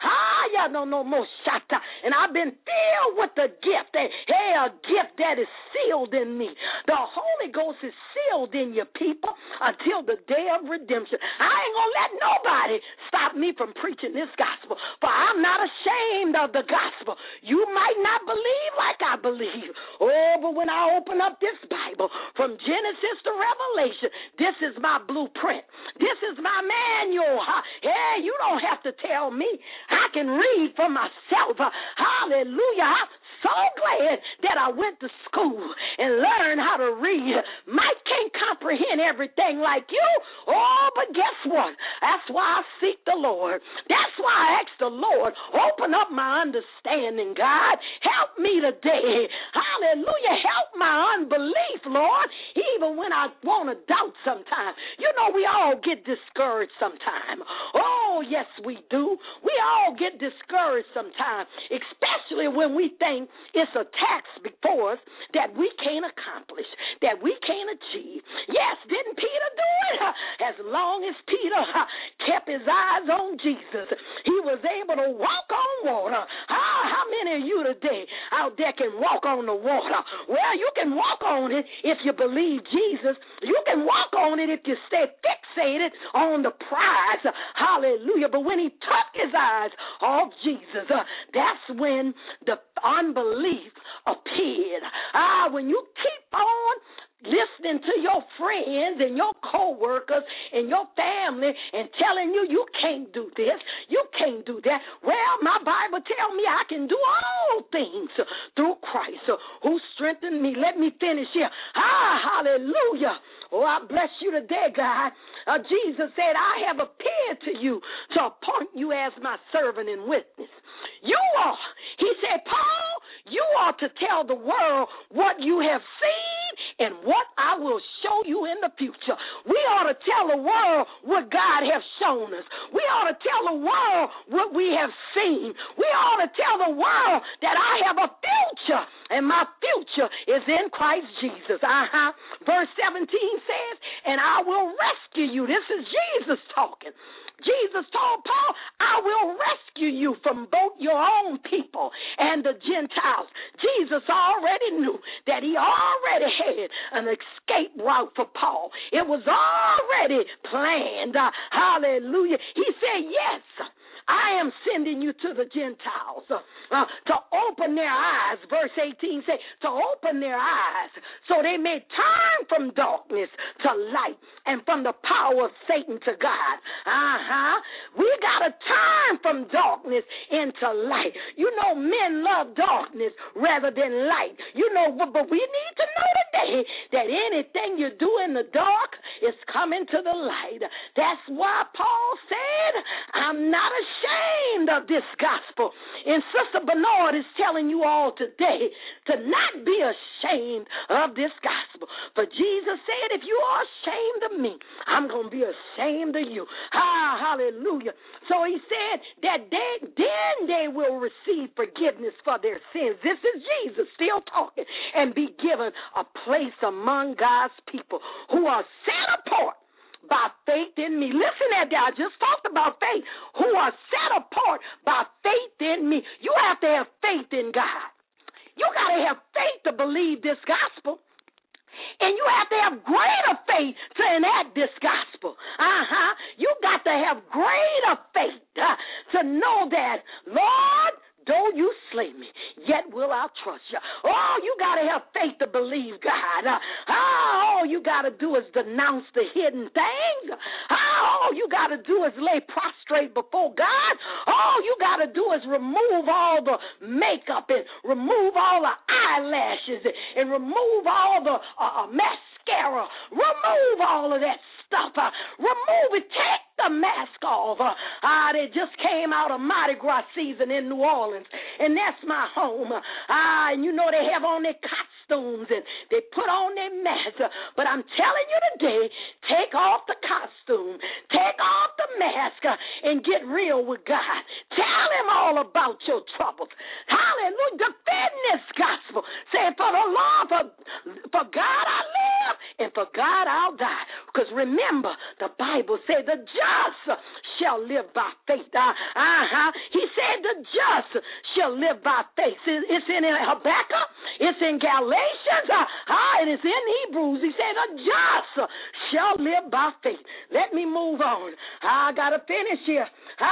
And I've been filled with the gift. A gift that is sealed in me. The Holy Ghost is sealed in your people until the day of redemption. I ain't going to let nobody stop me from preaching this gospel, for I'm not ashamed of the gospel. You might not believe like I believe. Oh, but when I open up this Bible from Genesis to Revelation, this is my blueprint. This is my manual. Hey, you don't have to tell me. I can read for myself. Hallelujah. I'm so glad that I went to school and learned how to read. Mike can't comprehend everything like you. Oh, but guess what? That's why I seek the Lord. That's why I ask the Lord, open up my understanding, God. Help me today. Hallelujah. Help my unbelief, Lord, even when I want to doubt sometimes. You know, we all get discouraged sometimes. Oh, yes, we do. We all get discouraged sometimes, especially when we think it's a task before us that we can't accomplish, that we can't achieve. Yes, didn't Peter do it? As long as Peter kept his eyes on Jesus, he was able to walk on water. How many of you today out there can walk on the water? Well, you can walk on it if you believe Jesus. You can walk on it if you stay fixated on the prize. Hallelujah. But when he took his eyes off Jesus, that's when the unbelief appeared. When you keep on listening to your friends and your co-workers and your family and telling you you can't do this, you can't do that. Well, my Bible tells me I can do all things through Christ who strengthened me. Let me finish here. Hallelujah. Oh, I bless you today, God. Jesus said, I have appeared to you to appoint you as my servant and witness. You are. He said, Paul, you are to tell the world what you have seen and what I will show you in the future. We ought to tell the world what God has shown us. We ought to tell the world what we have seen. We ought to tell the world that I have a future, and my future is in Christ Jesus. Verse 17 says, and I will rescue you. This is Jesus talking. Jesus told Paul, I will rescue you from both your own people and the Gentiles. Jesus already knew that he already had an escape route for Paul. It was already planned. Hallelujah. He said, yes, I am sending you to the Gentiles to open open their eyes, verse 18 says, to open their eyes so they may turn from darkness to light and from the power of Satan to God. We got to turn from darkness into light. You know, men love darkness rather than light. You know, but we need to know today that anything you do in the dark is coming to the light. That's why Paul said, I'm not ashamed of this gospel. And Sister Bernard is telling you all today to not be ashamed of this gospel. For Jesus said, if you are ashamed of me, I'm going to be ashamed of you. Hallelujah. So he said that then they will receive forgiveness for their sins. This is Jesus still talking, and be given a place among God's people who are set apart by faith in me. Listen at that. I just talked about faith. Who are set apart by faith in me. You have to have faith in God. You got to have faith to believe this gospel. And you have to have greater faith to enact this gospel. You got to have greater faith to know that, Lord, though you slay me, yet will I trust you. Oh, you got to have faith to believe God. All you got to do is denounce the hidden things. All you got to do is lay prostrate before God. All you got to do is remove all the makeup and remove all the eyelashes and remove all the mascara. Remove all of that stuff. Remove it. Take the mask off. They just came out of Mardi Gras season in New Orleans, and that's my home. And you know they have on their costumes and they put on their mask. But I'm telling you today, take off the costume, take off the mask, and get real with God. Tell him all about your troubles. Hallelujah. Defend this gospel. Say, for the Lord, for God I live, and for God I'll die. Because remember, the Bible says the just shall live by faith. He said the just shall live by faith. It's in Habakkuk. It's in Galatians. And it's in Hebrews. He said the just shall live by faith. Let me move on. I got to finish here.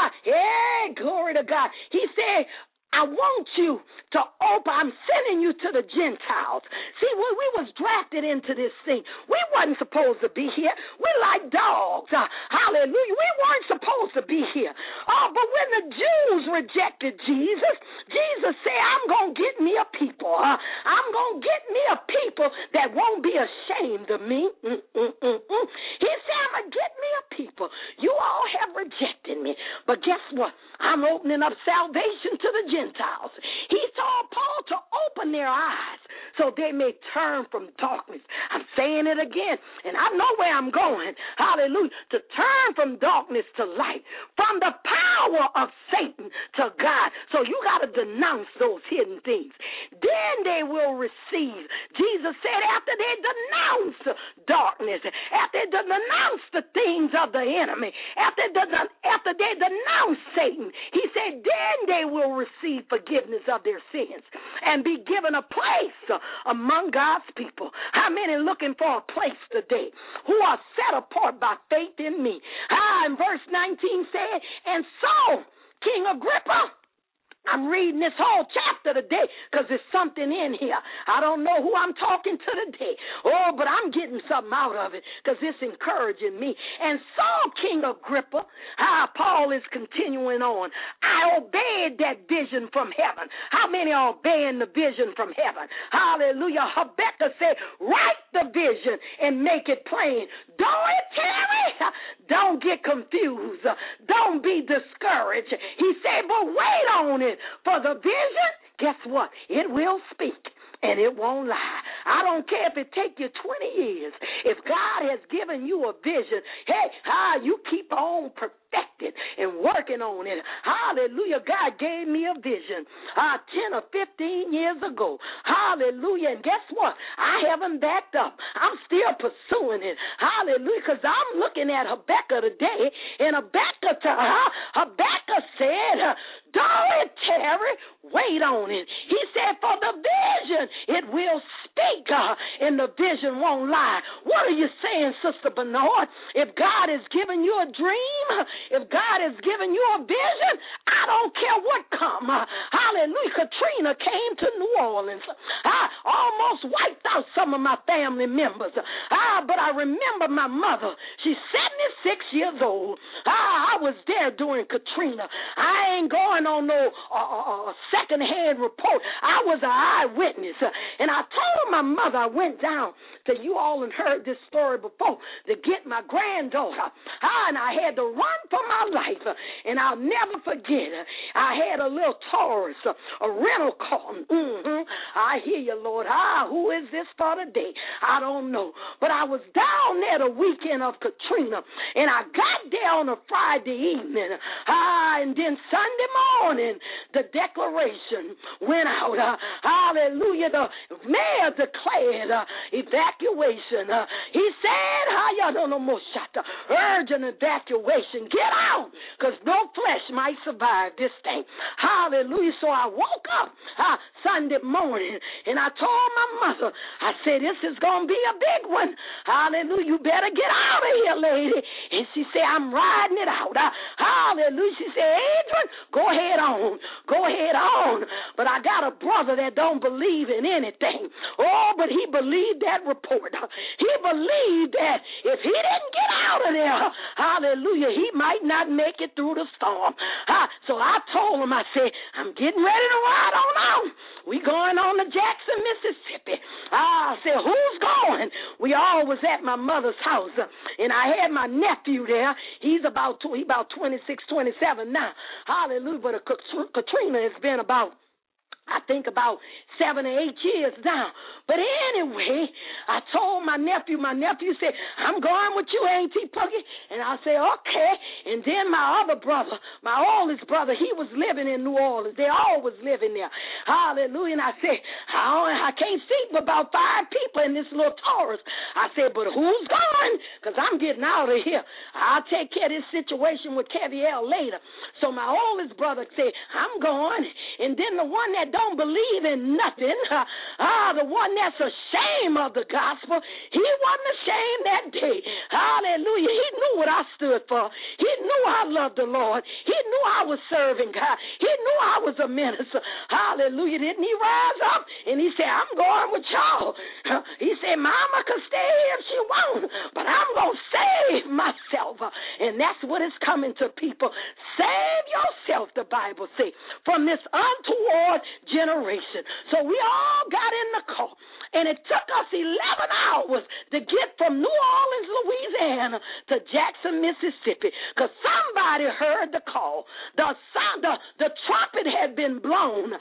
Hey, glory to God. He said, I want you to open. I'm sending you to the Gentiles. See, we was drafted into this thing. We wasn't supposed to be here. We like dogs. Hallelujah. We weren't supposed to be here. But when the Jews rejected Jesus, Jesus said, I'm going to get me a people. I'm going to get me a people that won't be ashamed of me. He said, I'm going to get me a people. You all have rejected me. But guess what? I'm opening up salvation to the Gentiles. He told Paul to open their eyes so they may turn from darkness. I'm saying it again, and I know where I'm going. Hallelujah. To turn from darkness to light, from the power of Satan to God. So you got to denounce those hidden things. Then they will receive. Jesus said after they denounce darkness, after they denounce the things of the enemy, after they denounce Satan, he said then they will receive forgiveness of their sins and be given a place among God's people. How many looking for a place today who are set apart by faith in me? And verse 19 said, and so, King Agrippa, I'm reading this whole chapter today because there's something in here. I don't know who I'm talking to today. But I'm getting something out of it because it's encouraging me. And so, King Agrippa, Paul is continuing on. I obeyed that vision from heaven. How many are obeying the vision from heaven? Hallelujah. Habakkuk said, write the vision and make it plain. Don't tarry. Don't get confused. Don't be discouraged. He said, but wait on it. For the vision, guess what? It will speak. And it won't lie. I don't care if it take you 20 years. If God has given you a vision, you keep on perfecting and working on it. Hallelujah. God gave me a vision 10 or 15 years ago. Hallelujah. And guess what? I haven't backed up. I'm still pursuing it. Hallelujah. Because I'm looking at Habakkuk today, and Habakkuk said, don't tarry, wait on it. He said, for the vision, it will speak, and the vision won't lie. What are you saying, Sister Bernard? If God has given you a dream, if God has given you a vision, I don't care what come. Hallelujah. Katrina came to New Orleans. I almost wiped out some of my family members. But I remember my mother. She's 76 years old. I was there during Katrina. I ain't going on no second-hand report. I was an eyewitness. And I told my mother, I went down to, you all have heard this story before, to get my granddaughter. And I had to run for my life. And I'll never forget, I had a little Taurus, a rental car. I hear you, Lord. Who is this for today? I don't know. But I was down there the weekend of Katrina, and I got there on a Friday evening. And then Sunday morning, the declaration went out. Hallelujah. The mayor declared evacuation. He said, urgent evacuation. Get out, because no flesh might survive this thing. Hallelujah. So I woke up Sunday morning, and I told my mother, I said, this is going to be a big one. Hallelujah. You better get out of here, lady. And she said, I'm riding it out. Hallelujah. She said, Adrian, go ahead on. Go ahead on. But I got a brother that don't believe in anything. Oh, but he believed that report. He believed that if he didn't get out of there, hallelujah, he might not make it through the storm. So I told him, I said, I'm getting ready to ride on out. We going on to Jackson, Mississippi. I said, who's going? We all was at my mother's house, and I had my nephew there. He's about 26, 27 now. Hallelujah. But Katrina has been about, I think, about 7 or 8 years now. But anyway, I told my nephew said, I'm going with you, Auntie Puggy. And I said, okay. And then my other brother, my oldest brother, he was living in New Orleans. They all was living there. Hallelujah. And I said, I can't see but about 5 people in this little Taurus. I said, but who's going? Because I'm getting out of here. I'll take care of this situation with Caviel later. So my oldest brother said, I'm going. And then the one that don't believe in nothing, the one that's ashamed of the gospel, he wasn't ashamed that day. Hallelujah. He knew what I stood for. He knew I loved the Lord. He knew I was serving God. He knew I was a minister. Hallelujah. Didn't he rise up? And he said, I'm going with y'all. He said, Mama could stay if she won't, but I'm going to save myself. And that's what is coming to people. Save yourself, the Bible says, from this untoward generation. So we all got in the car, and it took us 11 hours to get from New Orleans, Louisiana to Jackson, Mississippi, because somebody heard the call. The trumpet had been blown.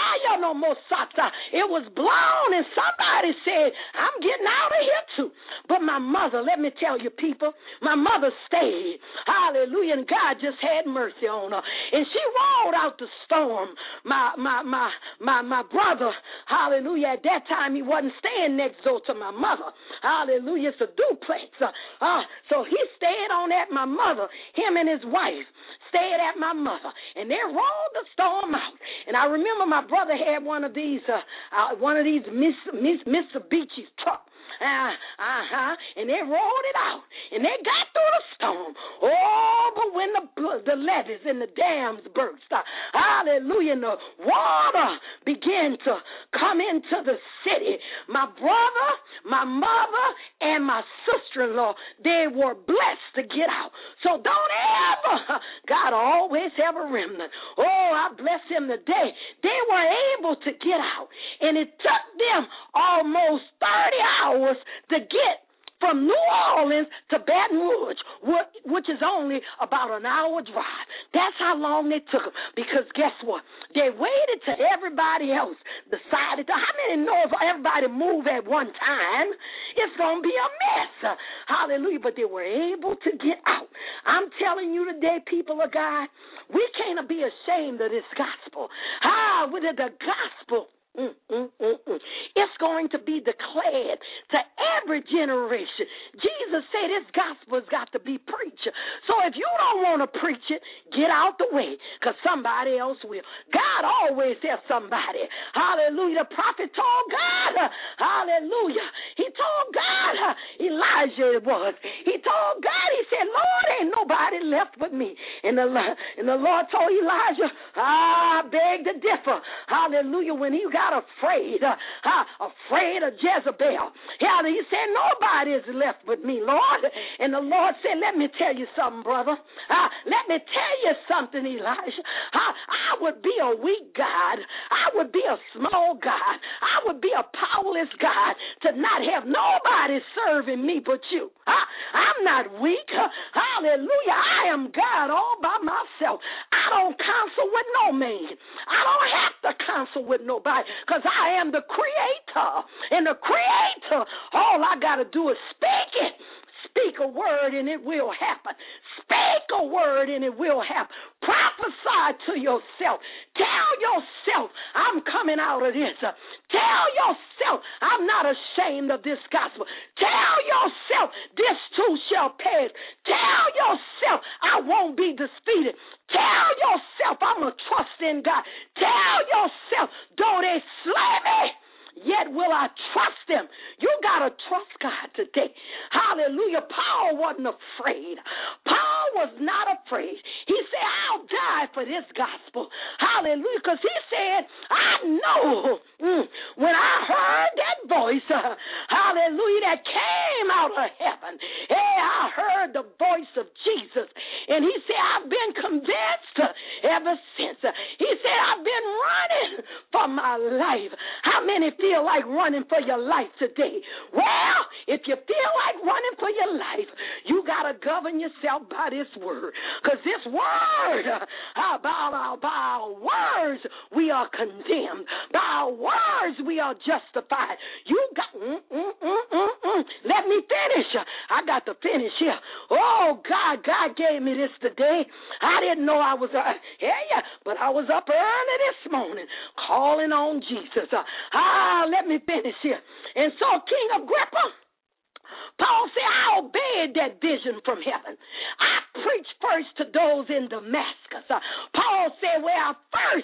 It was blown, and somebody said, I'm getting out of here too. But my mother, let me tell you, people, my mother stayed. Hallelujah. And God just had mercy on her. And she rolled out the storm. My brother, hallelujah, at that time he wasn't staying next door to my mother. Hallelujah. It's a duplex. So he stayed on at my mother, him and his wife stayed at my mother, and they rolled the storm out. And I remember my brother had one of these Mitsubishi trucks. And they rolled it out, and they got through the storm. Oh, but when the levees and the dams burst, hallelujah, and the water began to come into the city, my brother, my mother, and my sister-in-law, they were blessed to get out. So don't ever, God always have a remnant. Oh, I bless him today. They were able to get out, and it took them almost 30 hours to get from New Orleans to Baton Rouge, which is only about an hour drive. That's how long they took them, because guess what? They waited till everybody else decided to. How many know if everybody move at one time, it's going to be a mess? Hallelujah. But they were able to get out. I'm telling you today, people of God, we can't be ashamed of this gospel. With the gospel, it's going to be declared to every generation. Jesus said this gospel has got to be preached. So if you don't want to preach it, Get out the way, because somebody else will. God always has somebody. Hallelujah. The prophet told God, hallelujah. He told God, Elijah it was. He told God, he said, Lord, ain't nobody left but me. And the Lord told Elijah, I beg to differ. Hallelujah. When he got afraid of Jezebel. He said, nobody is left but me, Lord. And the Lord said, let me tell you something, brother. Let me tell you something, Elijah. I would be a weak God. I would be a small God. I would be a powerless God to not have nobody serving me but you. I'm not weak. Hallelujah. I am God all by myself. I don't counsel with no man. I don't have to counsel with nobody because I am the creator. And the creator, all I got to do is speak it. Speak a word and it will happen. Speak a word and it will happen. Prophesy to yourself. Tell yourself, I'm coming out of this. Tell yourself, I'm not ashamed of this gospel. Tell yourself, this too shall pass. Tell yourself, I won't be defeated. Tell yourself, I'm going to trust in God. Tell yourself, though they slay me, yet will I trust them. You got to trust God today. Hallelujah. Paul wasn't afraid. Paul was not afraid. He said, I'll die for this gospel. Hallelujah. Because he said, I know when I heard that voice, hallelujah, that came out of heaven. Hey, I heard the voice of Jesus. And he said, I've been convinced ever since. He said, I've been running for my life. How many feel like running for your life today? Well, if you feel like running for your life, you got to govern yourself by this word. Because this word, by our words, we are condemned. By our words, we are justified. You got, let me finish. I got to finish here. Oh, God gave me this today. I didn't know I was, but I was up early this morning calling on Jesus. Let me finish here. And so King Agrippa, Paul said, I obeyed that vision from heaven. I preached first to those in Damascus. Paul said, where I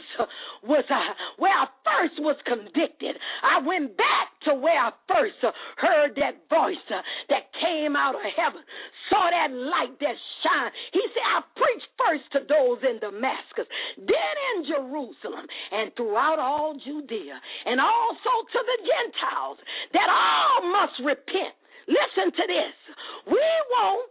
first was convicted, I went back to where I first heard that voice that came out of heaven, saw that light that shine. He said, I preached first to those in Damascus, then in Jerusalem, and throughout all Judea, and also to the Gentiles, that all must repent. Listen to this. We want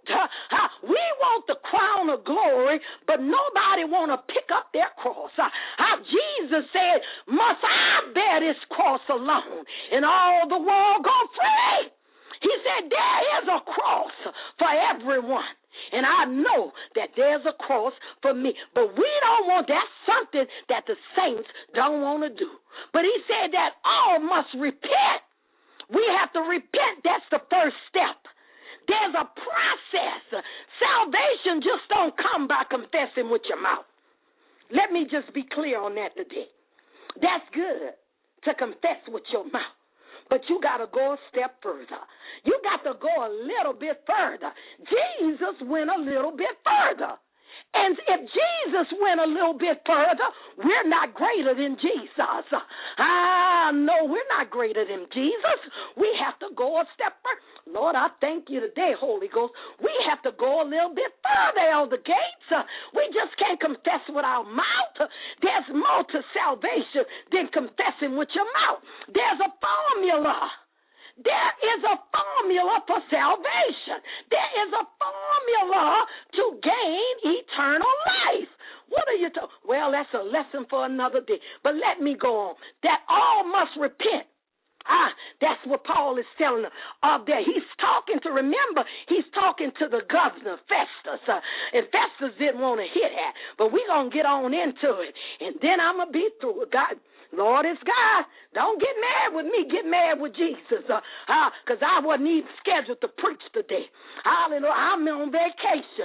the crown of glory, but nobody want to pick up their cross. Jesus said, must I bear this cross alone and all the world go free? He said, there is a cross for everyone. And I know that there's a cross for me. But we don't want, that's something that the saints don't want to do. But he said that all must repent. We have to repent. That's the first step. There's a process. Salvation just don't come by confessing with your mouth. Let me just be clear on that today. That's good to confess with your mouth. But you got to go a step further. You got to go a little bit further. Jesus went a little bit further. And if Jesus went a little bit further, we're not greater than Jesus. No, we're not greater than Jesus. We have to go a step further. Lord, I thank you today, Holy Ghost. We have to go a little bit further, Elder Gates. We just can't confess with our mouth. There's more to salvation than confessing with your mouth. There's a formula. There is a formula for salvation. There is a formula to gain eternal life. What are you talking? Well, that's a lesson for another day. But let me go on. That all must repent. That's what Paul is telling them up there. He's talking to, remember, he's talking to the governor, Festus. And Festus didn't want to hear that. But we're going to get on into it. And then I'm going to be through it. God, Lord, it's God. Don't get mad with me. Get mad with Jesus. Because I wasn't even scheduled to preach today. Hallelujah. I'm on vacation.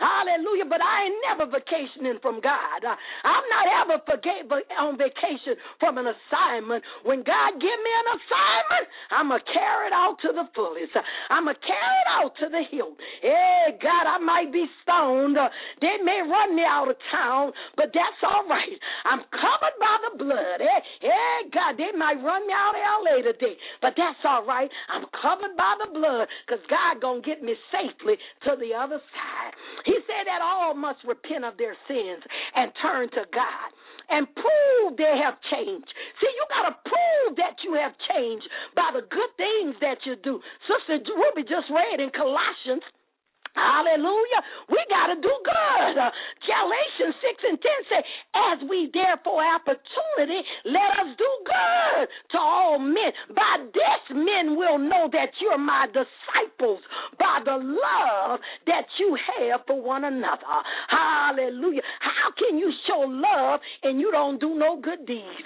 Hallelujah. But I ain't never vacationing from God. I'm not ever on vacation from an assignment. When God give me an assignment, I'm going to carry it out to the fullest. I'm going to carry it out to the hilt. Hey, God, I might be stoned. They may run me out of town, but that's all right. I'm covered by the blood. Hey, God, they might run me out of L.A. today, but that's all right. I'm covered by the blood because God going to get me safely to the other side. He said that all must repent of their sins and turn to God and prove they have changed. See, you got to prove that you have changed by the good things that you do. Sister Ruby just read in Colossians, hallelujah, we got to do good. Galatians 6:10 say, as we therefore opportunity, let us do good to all men. By this men will know that you're my disciples, by the love that you have for one another. Hallelujah. How can you show love and you don't do no good deeds?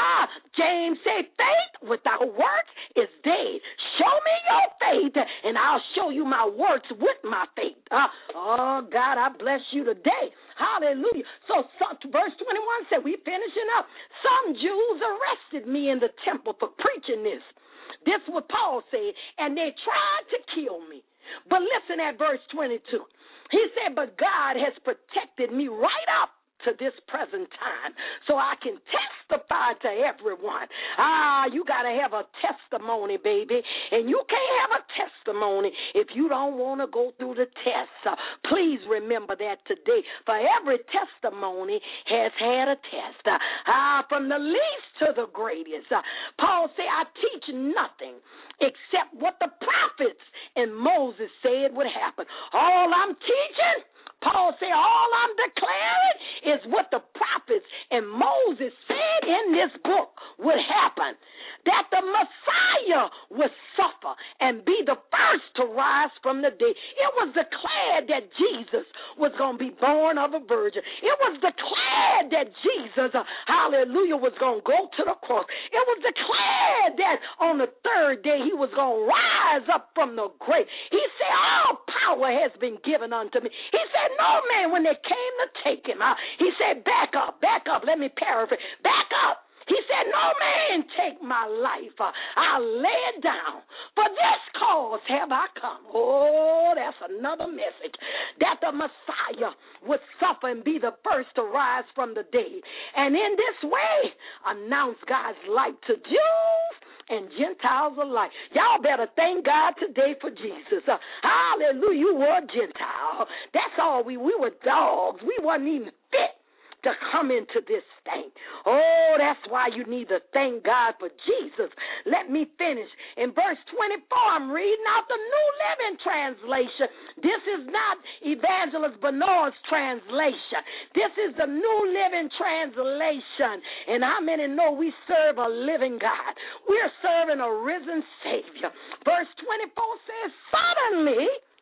James said, faith without works is dead. Show me your faith and I'll show you my works with my faith. Oh, God, I bless you today. Hallelujah. So verse 21 said, we finishing up. Some Jews arrested me in the temple for preaching this. This is what Paul said, and they tried to kill me. But listen at verse 22. He said, but God has protected me right up to this present time, so I can testify to everyone. You got to have a testimony, baby, and you can't have a testimony if you don't want to go through the test. Please remember that today, for every testimony has had a test, from the least to the greatest. Paul said, I teach nothing except what the prophets and Moses said would happen. All I'm teaching, Paul said, all I'm declaring is what the prophets and Moses said in this book would happen, that the Messiah would suffer and be the first to rise from the dead. It was declared that Jesus was going to be born of a virgin. It was declared that Jesus, hallelujah, was going to go to the cross. It was declared that on the third day he was going to rise up from the grave. He said, all power has been given unto me. He said, no man, when they came to take him out, he said, back up, let me paraphrase, back up. He said, no man take my life. I'll lay it down. For this cause have I come. Oh, that's another message. That the Messiah would suffer and be the first to rise from the dead. And in this way, announce God's light to Jews and Gentiles alike. Y'all better thank God today for Jesus. Hallelujah, you were a Gentile. That's all we were dogs. We wasn't even fit to come into this thing. Oh, that's why you need to thank God for Jesus. Let me finish. In verse 24, I'm reading out the New Living Translation. This is not Evangelist Bernard's translation. This is the New Living Translation. And how many know we serve a living God? We're serving a risen Savior. Verse 24 says, suddenly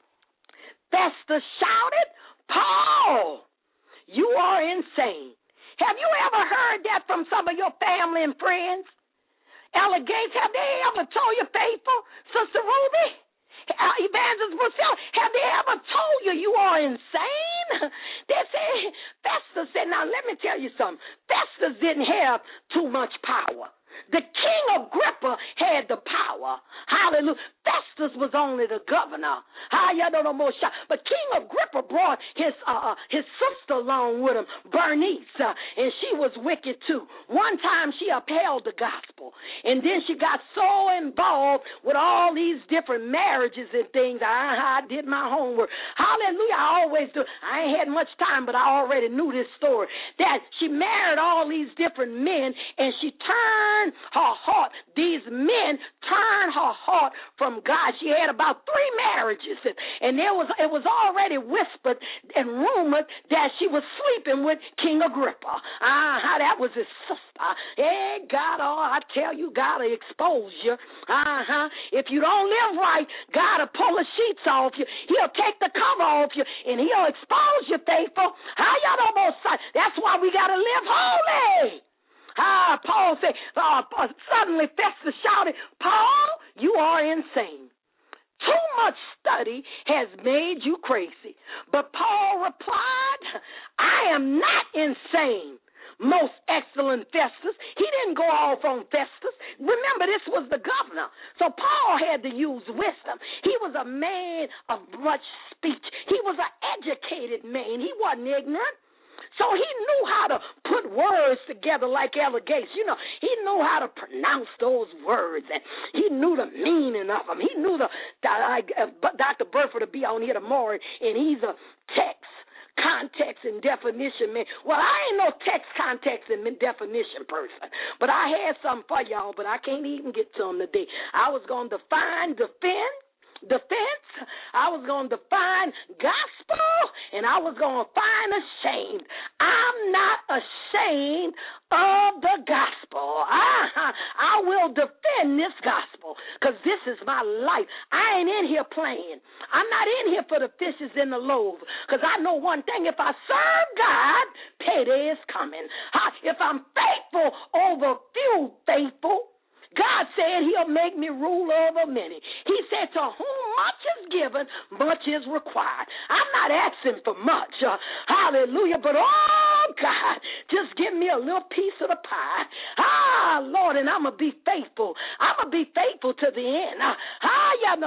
Festus shouted, Paul, you are insane. Have you ever heard that from some of your family and friends? Ella Gates, have they ever told you faithful? Sister Ruby? Evangelist Priscilla, have they ever told you you are insane? They said, Festus said, now let me tell you something. Festus didn't have too much power. The king Agrippa had the power. Hallelujah. Festus was only the governor. But King Agrippa brought his sister along with him, Bernice, and she was wicked too. One time she upheld the gospel, and then she got so involved with all these different marriages and things. I did my homework. Hallelujah. I always do. I ain't had much time, but I already knew this story, that she married all these different men, and she turned her heart. These men turned her heart from God. She had about 3 marriages, and it was already whispered and rumored that she was sleeping with King Agrippa. That was his sister. Hey, God, I tell you, God will expose you. If you don't live right, God will pull the sheets off you. He'll take the cover off you, and he'll expose you, faithful. That's why we got to live holy. Paul said, suddenly Festus shouted, Paul, you are insane. Too much study has made you crazy. But Paul replied, I am not insane, most excellent Festus. He didn't go off on Festus. Remember, this was the governor. So Paul had to use wisdom. He was a man of much speech. He was an educated man. He wasn't ignorant. So he knew how to put words together like alligators. You know, he knew how to pronounce those words, and he knew the meaning of them. He knew Dr. Burford will be on here tomorrow, and he's a text, context, and definition man. Well, I ain't no text, context, and definition person, but I had something for y'all, but I can't even get to them today. I was going to define, defense, I was going to define gospel, and I was going to find ashamed. I'm not ashamed of the gospel. I will defend this gospel because this is my life. I ain't in here playing. I'm not in here for the fishes and the loaves because I know one thing. If I serve God, payday is coming. If I'm faithful over few faithful, God said he'll make me rule over many. He said, to whom much is given, much is required. I'm not asking for much. Hallelujah. But, oh, God, just give me a little piece of the pie. Lord, and I'm going to be faithful. I'm going to be faithful to the end. I'm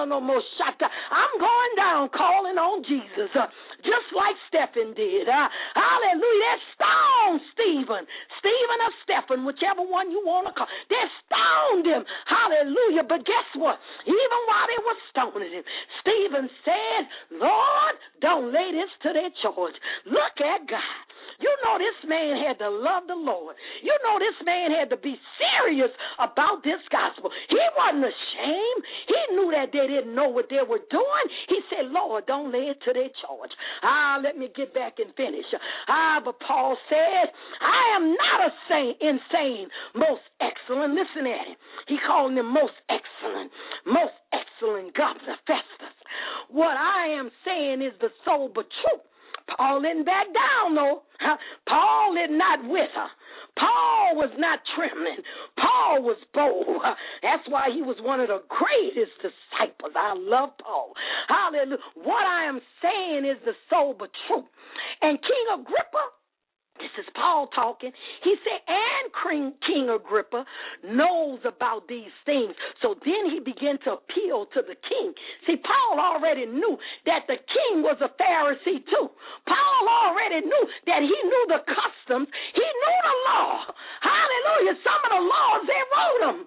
going down calling on Jesus, just like Stephen did. Hallelujah. They stoned Stephen or Stephen, whichever one you want to call. They stoned him. Hallelujah. But guess what? Even while they were stoning him, Stephen said, Lord, don't lay this to their charge. Look at God. You know this man had to love the Lord. You know this man had to be serious about this gospel. He wasn't ashamed. He knew that they didn't know what they were doing. He said, Lord, don't lay it to their charge. Let me get back and finish. But Paul said, I am not insane, most excellent. Listen at him. He called him most excellent governor, Festus. What I am saying is the sober truth. Paul didn't back down, though. Paul did not wither. Paul was not trembling. Paul was bold. That's why he was one of the greatest disciples. I love Paul. Hallelujah. What I am saying is the sober truth. And King Agrippa, this is Paul talking. He said, and King Agrippa knows about these things. So then he began to appeal to the king. See, Paul already knew that the king was a Pharisee too. Paul already knew that he knew the customs. He knew the law. Hallelujah. Some of the laws, they wrote them.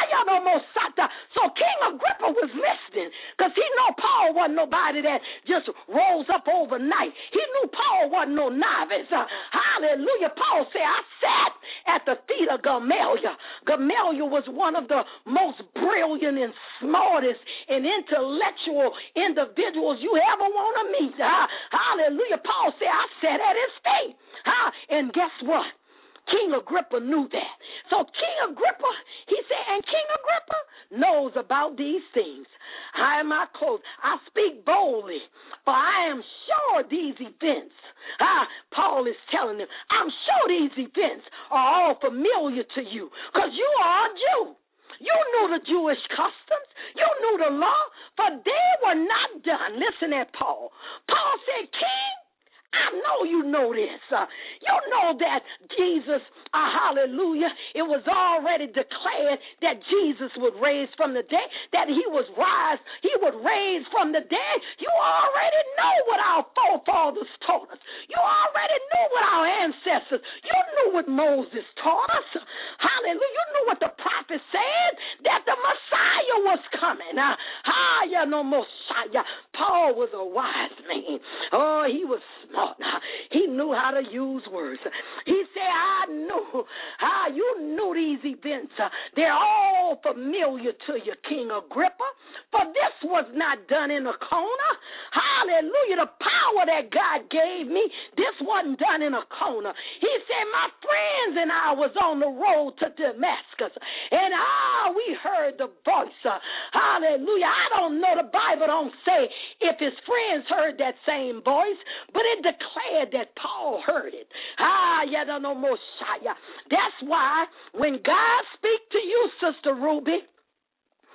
So King Agrippa was listening because he knew Paul wasn't nobody that just rose up overnight. He knew Paul wasn't no novice. Hallelujah. Paul said, I sat at the feet of Gamaliel. Gamaliel was one of the most brilliant and smartest and intellectual individuals you ever want to meet. Hallelujah. Paul said, I sat at his feet. And guess what? King Agrippa knew that. So King Agrippa, he said, and King Agrippa knows about these things. I am not close. I speak boldly, for I am sure these events, Paul is telling them, I'm sure these events are all familiar to you because you are a Jew. You knew the Jewish customs. You knew the law, for they were not done. Listen at Paul. Paul said, King, I know you know this. You know that Jesus, hallelujah, it was already declared that Jesus would raise from the dead, that he would raise from the dead. You already know what our forefathers taught us. You already knew what our ancestors, you knew what Moses taught us. Hallelujah. You knew what the prophet said, that the Messiah was coming. Messiah. Paul was a wise man. Oh, he was smart. He knew how to use words. He said, I knew. You knew these events. They're all familiar to you, King Agrippa. For this was not done in a corner. Hallelujah. The power that God gave me, this wasn't done in a corner. He said, my friends and I was on the road to Damascus. And we heard the voice. Hallelujah. I don't know. The Bible don't say if his friends heard that same voice, but it declared that Paul heard it. That's why when God speaks to you, Sister Ruby,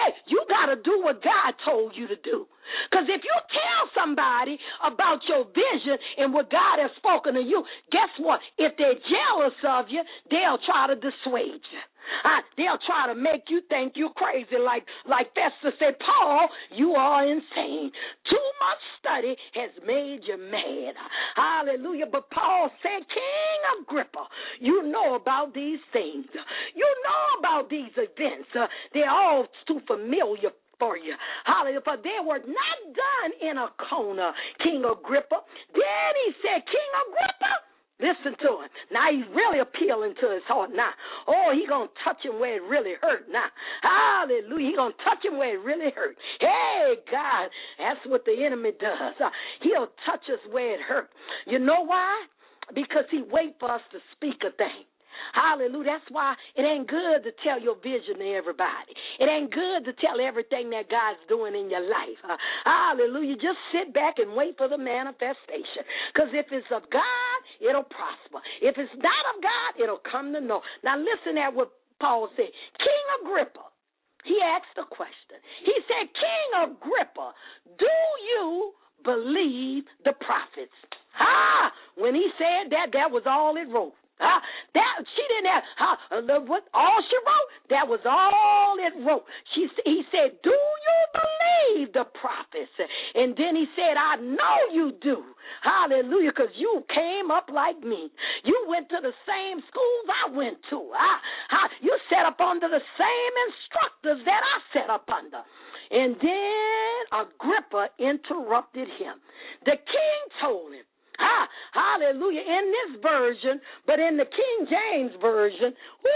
Hey, you got to do what God told you to do. Because if you tell somebody about your vision and what God has spoken to you, guess what? If they're jealous of you, they'll try to dissuade you. They'll try to make you think you're crazy. Like Festus said, Paul, you are insane. Too much study has made you mad. Hallelujah. But Paul said, King Agrippa, you know about these things. You know about these events. They're all too familiar for you. Hallelujah. For they were not done in a corner, King Agrippa. Then he said, King Agrippa, listen to him. Now he's really appealing to his heart now. Oh, he's going to touch him where it really hurt now. Hallelujah. He's going to touch him where it really hurt. Hey, God, that's what the enemy does. He'll touch us where it hurt. You know why? Because he waits for us to speak a thing. Hallelujah. That's why it ain't good to tell your vision to everybody. It ain't good to tell everything that God's doing in your life. Hallelujah. Just sit back and wait for the manifestation. Because if it's of God, it'll prosper. If it's not of God, it'll come to know. Now listen at what Paul said. King Agrippa, he asked a question. He said, King Agrippa, do you believe the prophets? When he said that, that was all it wrote. She didn't have what all she wrote. That was all it wrote. He said, "Do you believe the prophets?" And then he said, "I know you do." Hallelujah, because you came up like me. You went to the same schools I went to. You sat up under the same instructors that I sat up under. And then Agrippa interrupted him. The king told him. Hallelujah. In this version, but in the King James Version,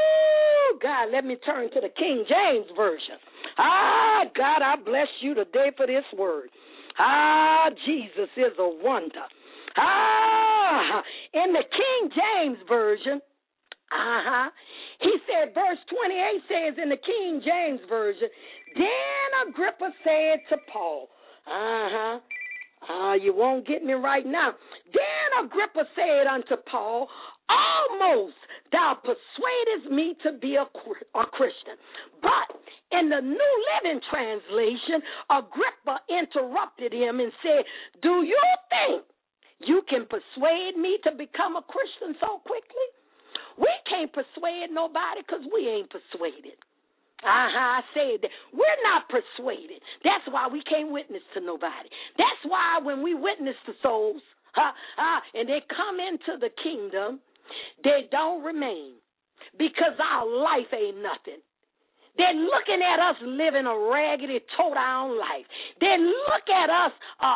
God, let me turn to the King James Version. God, I bless you today for this word. Jesus is a wonder. In the King James Version, he said, verse 28 says in the King James Version, then Agrippa said to Paul, you won't get me right now. Then Agrippa said unto Paul, almost thou persuadest me to be a Christian. But in the New Living Translation, Agrippa interrupted him and said, do you think you can persuade me to become a Christian so quickly? We can't persuade nobody because we ain't persuaded. I said that. We're not persuaded. That's why we can't witness to nobody. That's why when we witness to souls, and they come into the kingdom, they don't remain because our life ain't nothing. They're looking at us living a raggedy, toe-down life. They look at us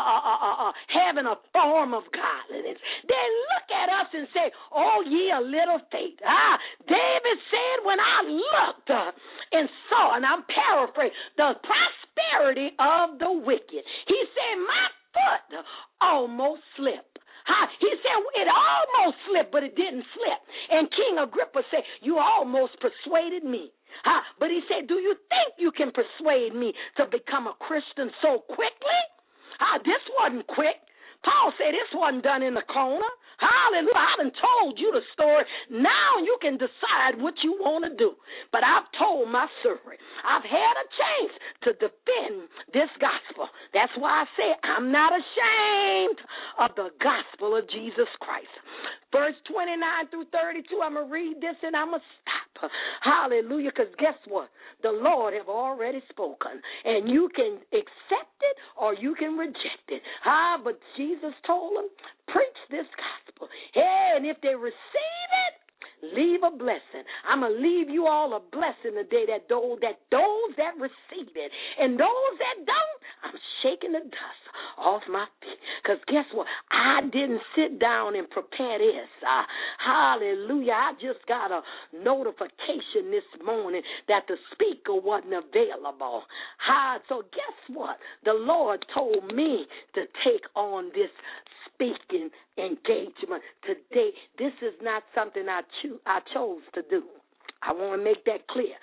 having a form of godliness. They look at us and say, oh, ye a little faith. David said, when I looked and saw, and I'm paraphrasing, the prosperity of the wicked, he said, my foot almost slipped. He said, it almost slipped, but it didn't slip. And King Agrippa said, you almost persuaded me. But he said, do you think you can persuade me to become a Christian so quickly? This wasn't quick. Paul said this wasn't done in the corner. Hallelujah. I done told you the story. Now you can decide what you want to do. But I've told my story. I've had a chance to defend this gospel. That's why I say I'm not ashamed of the gospel of Jesus Christ. Verse 29 through 32, I'm going to read this and I'm going to stop. Hallelujah, because guess what? The Lord have already spoken, and you can accept it or you can reject it. But Jesus told them, preach this gospel. Hey, and if they receive it, leave a blessing. I'm going to leave you all a blessing today that those that receive it. And those that don't, I'm shaking the dust off my feet. Because guess what? I didn't sit down and prepare this. Hallelujah. I just got a notification this morning that the speaker wasn't available. So guess what? The Lord told me to take on this speaking engagement today. This is not something I chose to do. I want to make that clear.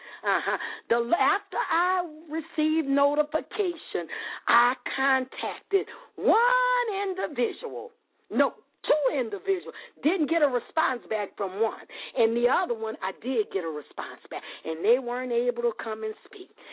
After I received notification, I contacted one individual. No, two individuals. Didn't get a response back from one. And the other one, I did get a response back. And they weren't able to come and speak.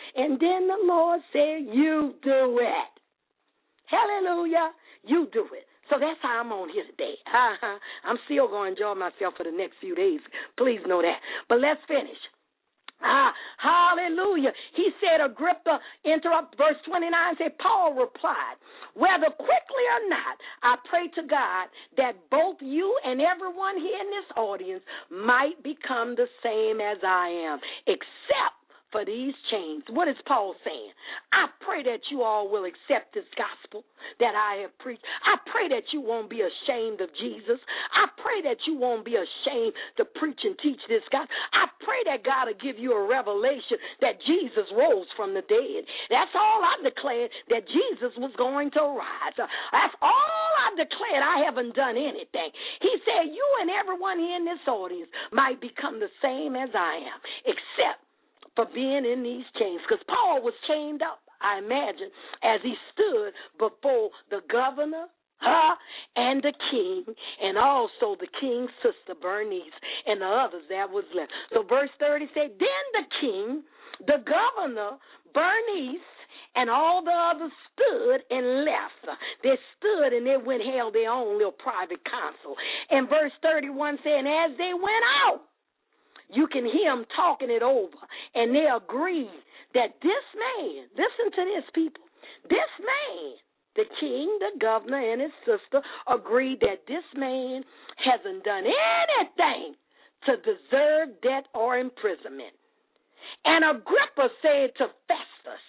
And then the Lord said, you do it. Hallelujah. You do it. So that's how I'm on here today. I'm still going to enjoy myself for the next few days. Please know that. But let's finish. Hallelujah. He said, Agrippa, interrupt, verse 29, said, Paul replied, whether quickly or not, I pray to God that both you and everyone here in this audience might become the same as I am, except for these chains. What is Paul saying? I pray that you all will accept this gospel that I have preached. I pray that you won't be ashamed of Jesus. I pray that you won't be ashamed to preach and teach this gospel. I pray that God will give you a revelation that Jesus rose from the dead. That's all I declared, that Jesus was going to rise. That's all I declared. I haven't done anything. He said, you and everyone here in this audience might become the same as I am, except for being in these chains. Because Paul was chained up, I imagine, as he stood before the governor and the king, and also the king's sister Bernice, and the others that was left. So verse 30 said, then the king, the governor, Bernice, and all the others stood and left. They stood and they went held their own little private council. And verse 31 said, and as they went out, you can hear them talking it over, and they agreed that this man, listen to this, people, this man, the king, the governor, and his sister agreed that this man hasn't done anything to deserve death or imprisonment. And Agrippa said to Festus,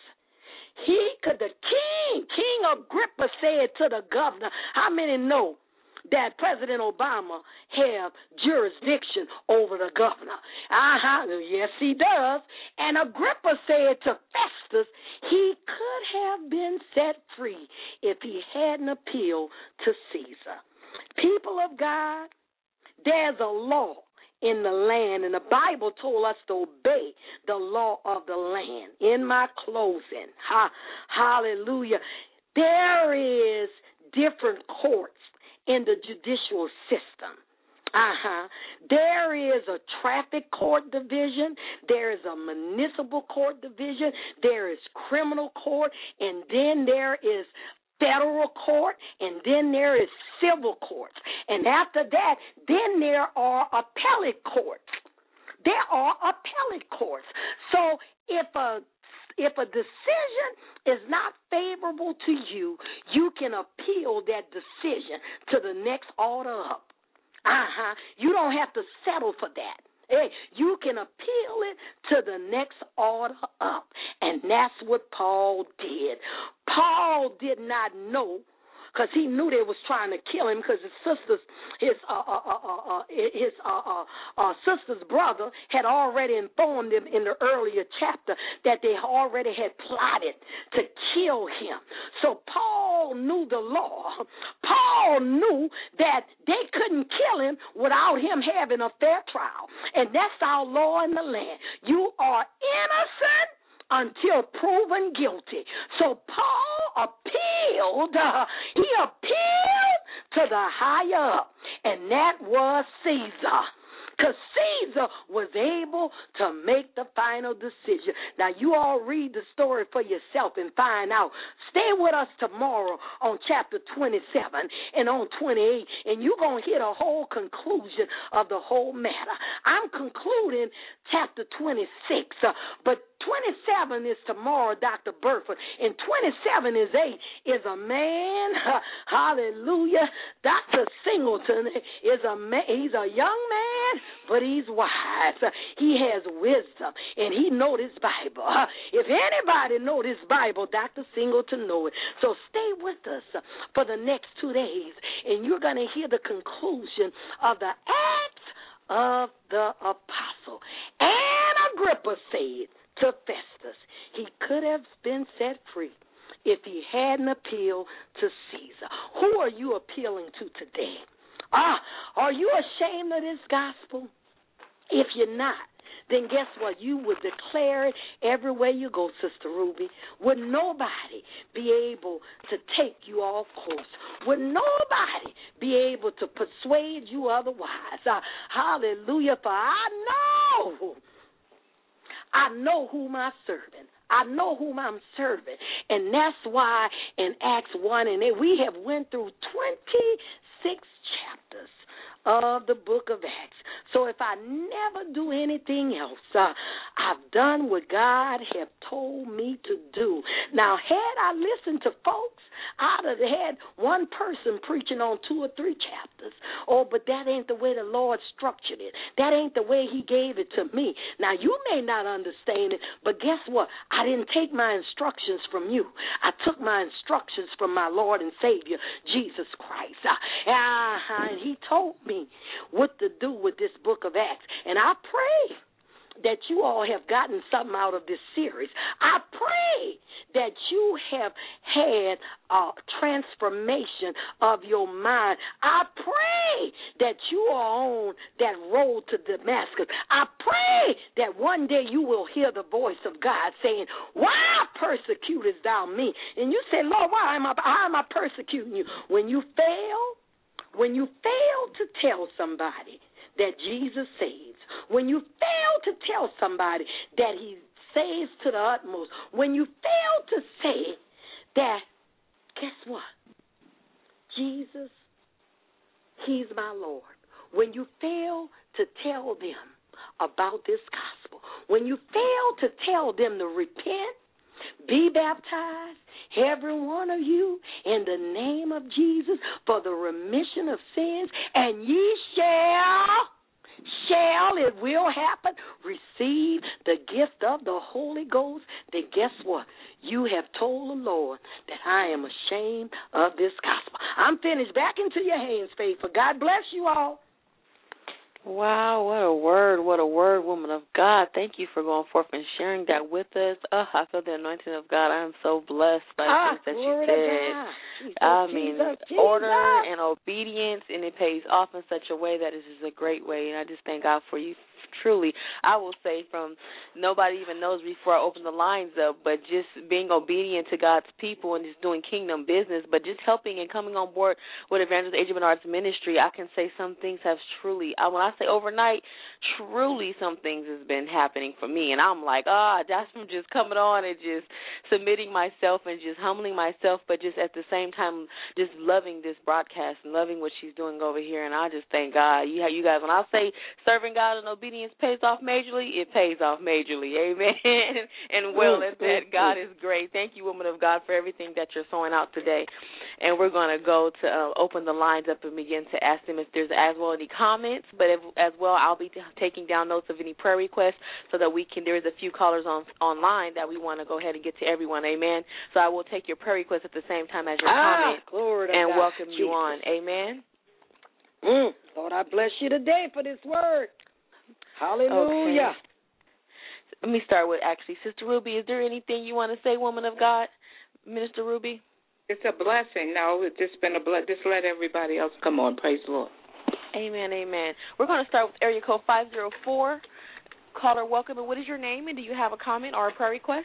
King Agrippa said to the governor, how many know that President Obama have jurisdiction over the governor? Yes, he does. And Agrippa said to Festus, he could have been set free if he hadn't appealed to Caesar. People of God, there's a law in the land, and the Bible told us to obey the law of the land. In my closing, hallelujah, there is different courts in the judicial system. There is a traffic court division. There is a municipal court division. There is criminal court. And then there is federal court. And then there is civil courts. And after that, then there are appellate courts. There are appellate courts. So if a decision is not favorable to you, you can appeal that decision to the next order up. You don't have to settle for that. Hey, you can appeal it to the next order up. And that's what Paul did. Paul did not know, because he knew they was trying to kill him, because his sister's brother had already informed him in the earlier chapter that they already had plotted to kill him. So Paul knew the law. Paul knew that they couldn't kill him without him having a fair trial. And that's our law in the land. You are innocent until proven guilty. So Paul appealed. He appealed to the higher up, and that was Caesar. Because Caesar was able to make the final decision. Now, you all read the story for yourself and find out. Stay with us tomorrow on chapter 27 and on 28, and you're going to hear the whole conclusion of the whole matter. I'm concluding chapter 26, but 27 is tomorrow, Dr. Burford, and 27 is a man, hallelujah. Dr. Singleton is a man, he's a young man, but he's wise. He has wisdom, and he know this Bible. If anybody know this Bible, Dr. Singleton know it. So stay with us for the next 2 days, and you're going to hear the conclusion of the Acts of the Apostle. And Agrippa said to Festus, he could have been set free if he hadn't appealed to Caesar. Who are you appealing to today? Are you ashamed of this gospel? If you're not, then guess what? You would declare it everywhere you go, Sister Ruby. Would nobody be able to take you off course? Would nobody be able to persuade you otherwise? Hallelujah. For I I know whom I'm serving. I know whom I'm serving. And that's why in Acts 1 and 8, we have went through 26 chapters of the book of Acts. So if I never do anything else, I've done what God have told me to do. Now, had I listened to folks, I'd have had one person preaching on 2 or 3 chapters. Oh, but that ain't the way the Lord structured it. That ain't the way he gave it to me. Now, you may not understand it, but guess what? I didn't take my instructions from you. I took my instructions from my Lord and Savior, Jesus Christ. And he told me what to do with this book of Acts. And I pray that you all have gotten something out of this series. I pray that you have had a transformation of your mind. I pray that you are on that road to Damascus. I pray that one day you will hear the voice of God saying, why persecutest thou me? And you say, Lord, why am I persecuting you? When you fail to tell somebody that Jesus saves, when you fail to tell somebody that he saves to the utmost, when you fail to say that, guess what? Jesus, he's my Lord. When you fail to tell them about this gospel, when you fail to tell them to repent, be baptized, every one of you, in the name of Jesus for the remission of sins, and ye shall, it will happen, receive the gift of the Holy Ghost, then guess what? You have told the Lord that I am ashamed of this gospel. I'm finished. Back into your hands, Faithful. God bless you all. Wow, what a word, woman of God. Thank you for going forth and sharing that with us. I feel the anointing of God. I am so blessed by the things that you said. Jesus. Order and obedience, and it pays off in such a way that it is a great way, and I just thank God for you. Truly, I will say, from nobody even knows before I open the lines up, but just being obedient to God's people and just doing kingdom business, but just helping and coming on board with Evangelist Adrian Bernard's ministry, I can say some things have truly, when I say overnight, truly some things has been happening for me, and I'm like, that's from just coming on and just submitting myself and just humbling myself, but just at the same time just loving this broadcast and loving what she's doing over here, and I just thank God. You guys, when I say serving God and obedience pays off majorly, it pays off majorly. Amen. And well at that. God is great. Thank you, woman of God, for everything that you're throwing out today. And we're going to go to open the lines up and begin to ask them if there's as well any comments, but as well I'll be taking down notes of any prayer requests so that there's a few callers online that we want to go ahead and get to everyone. Amen. So I will take your prayer requests at the same time as your comment and welcome you on. Amen. Lord, I bless you today for this word. Hallelujah. Okay. Let me start with, Sister Ruby, is there anything you want to say, woman of God? Minister Ruby? It's a blessing. No, it's just been a blessing. Just let everybody else come on. Praise the Lord. Amen, amen. We're going to start with area code 504. Caller, welcome. And what is your name, and do you have a comment or a prayer request?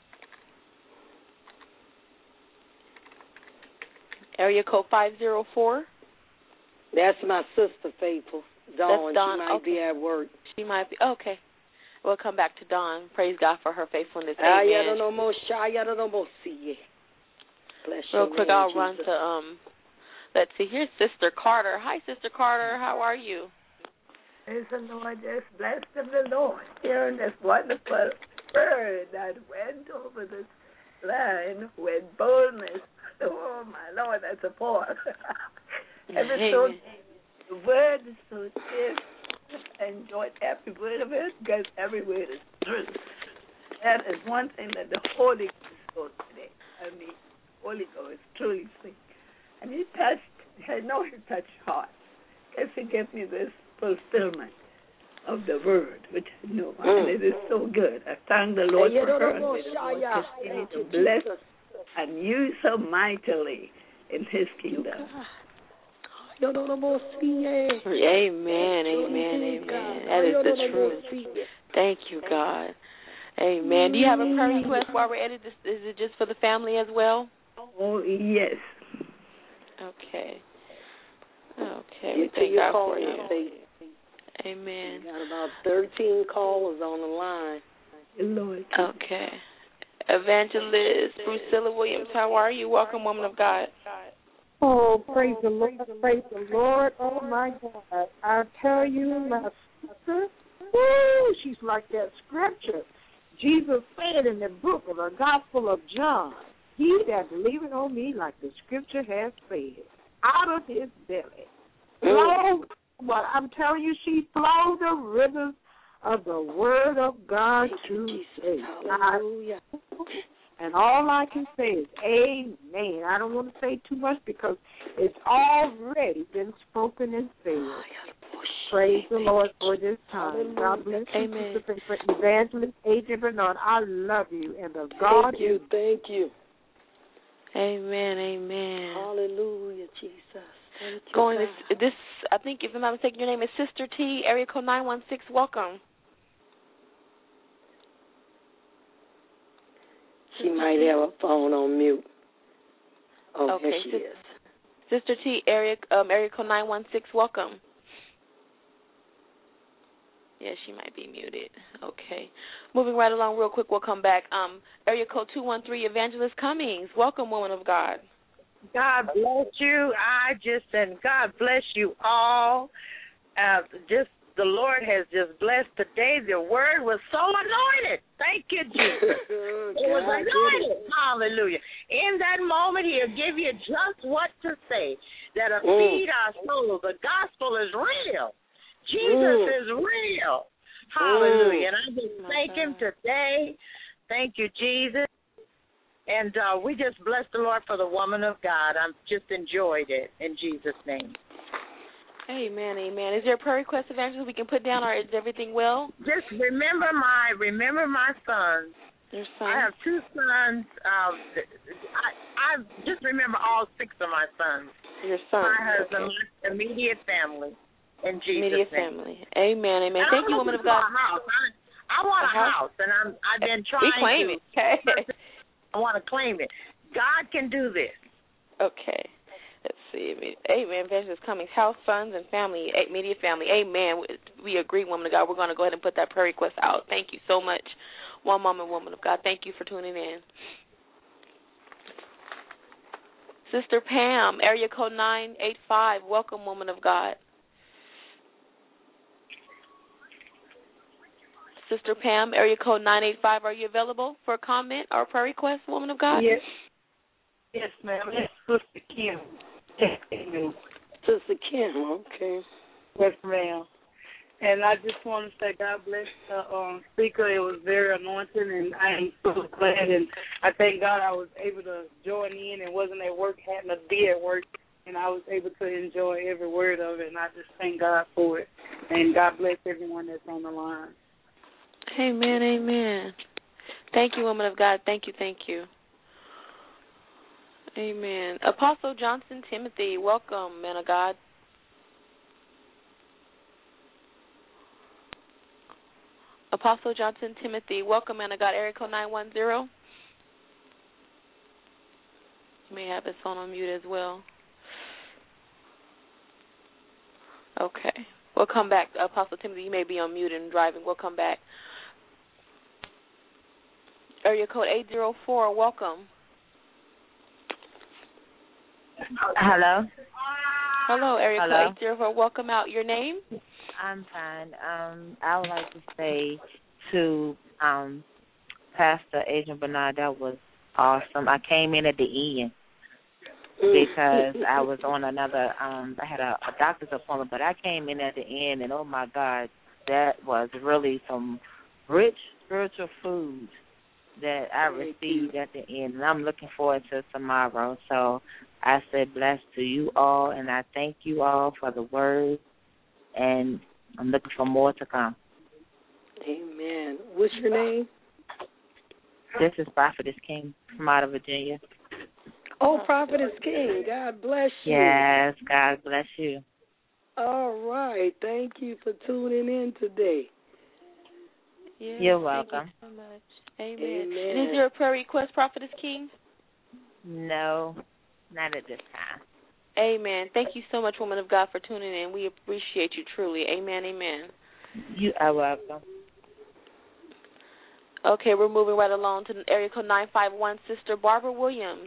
Area code 504. That's my sister, Faithful. Dawn. That's Dawn. She might be at work. She might be. Okay. We'll come back to Dawn. Praise God for her faithfulness. Amen. Real quick, I'll run to, let's see, here's Sister Carter. Hi, Sister Carter. How are you? Praise the Lord. Just blessed of the Lord. Hearing this wonderful word that went over this line with boldness. Oh, my Lord, that's a pour. The word is so deep. I enjoyed every word of it because every word is truth. That is one thing that the Holy Ghost spoke today. I mean, Holy Ghost truly speaks. And he touched, I know he touched heart. Because he gave me this fulfillment of the word, which I know. And it is so good. I thank the Lord for her. And may the Lord continue to bless and use her mightily in his kingdom. Amen, amen. That is the truth. Thank you, God. Amen. Do you have a prayer request while we're at it? Is it just for the family as well? Oh, yes. Okay. We thank God for you. Amen. We got about 13 callers on the line. Okay. Evangelist Priscilla Williams, how are you? Welcome, woman of God. Oh, praise the Lord, praise the Lord. Oh, my God. I tell you, my sister, woo, she's like that scripture. Jesus said in the book of the Gospel of John, he that believeth on me, like the scripture has said, out of his belly flow, what I'm telling you, she flowed the rivers of the word of God to say. Hallelujah. And all I can say is amen. I don't want to say too much because it's already been spoken and said. Praise the Lord for this time. God bless you, Sister Evangelist Adrian Bernard. I love you. And the God you. Thank you. Amen, amen. Hallelujah, Jesus. Going this, I think, if I'm not mistaken, your name is Sister T, area code 916. Welcome. She might have a phone on mute. Oh, okay, here she is. Sister T, area code 916. Welcome. Yeah, she might be muted. Okay. Moving right along real quick, we'll come back. Area code 213, Evangelist Cummings. Welcome, woman of God. God bless you. And God bless you all. The Lord has just blessed today. The word was so anointed. Thank you, Jesus. It was anointed. Hallelujah. In that moment, he'll give you just what to say that'll feed our souls. The gospel is real. Jesus is real. Hallelujah. And I just thank him today. Thank you, Jesus. And we just bless the Lord for the woman of God. I've just enjoyed it in Jesus' name. Amen, amen. Is there a prayer request, Evangelist, we can put down, or is everything well? Just remember my sons. Your sons? I have 2 sons. I just remember all 6 of my sons. Your sons. My husband, my immediate family. In Jesus' immediate name. Family. Amen, amen. Thank you, woman of God. I want a house, and I've been trying we claim to. It. Okay. I want to claim it. God can do this. Okay. Let's see. Amen. Evangelist Cummings, house, sons, and family, immediate family. Amen. We agree, woman of God. We're going to go ahead and put that prayer request out. Thank you so much, one moment, woman of God. Thank you for tuning in. Sister Pam, area code 985. Welcome, woman of God. Sister Pam, area code 985. Are you available for a comment or a prayer request, woman of God? Yes, ma'am. It's Sister Kim. Sister Kim, okay. Yes, ma'am. And I just want to say God bless the speaker. It was very anointing, and I am so glad. And I thank God I was able to join in and wasn't at work, having to be at work, and I was able to enjoy every word of it. And I just thank God for it. And God bless everyone that's on the line. Amen, amen. Thank you, woman of God. Thank you, thank you. Amen. Apostle Johnson Timothy, welcome, man of God. Apostle Johnson Timothy, welcome, man of God. Area code 910. You may have his phone on mute as well. Okay. We'll come back. Apostle Timothy, you may be on mute and driving. We'll come back. Area code 804, welcome. Hello. Hello, area code 804. Welcome out. Your name? I'm fine. I would like to say to Pastor Adrian Bernard, that was awesome. I came in at the end because I was on another, I had a doctor's appointment, but I came in at the end, and oh, my God, that was really some rich spiritual food that I received at the end, and I'm looking forward to tomorrow. So I said bless to you all, and I thank you all for the word, and I'm looking for more to come. Amen. What's your name? This is Prophetess King from out of Virginia. Oh, Prophetess King. God bless you. Yes, God bless you. All right. Thank you for tuning in today. Yes, you're welcome. Thank you so much. Amen. And is there a prayer request, Prophetess King? No, not at this time. Amen. Thank you so much, woman of God, for tuning in. We appreciate you truly. Amen, amen. You are welcome. Okay, we're moving right along to area code 951, Sister Barbara Williams.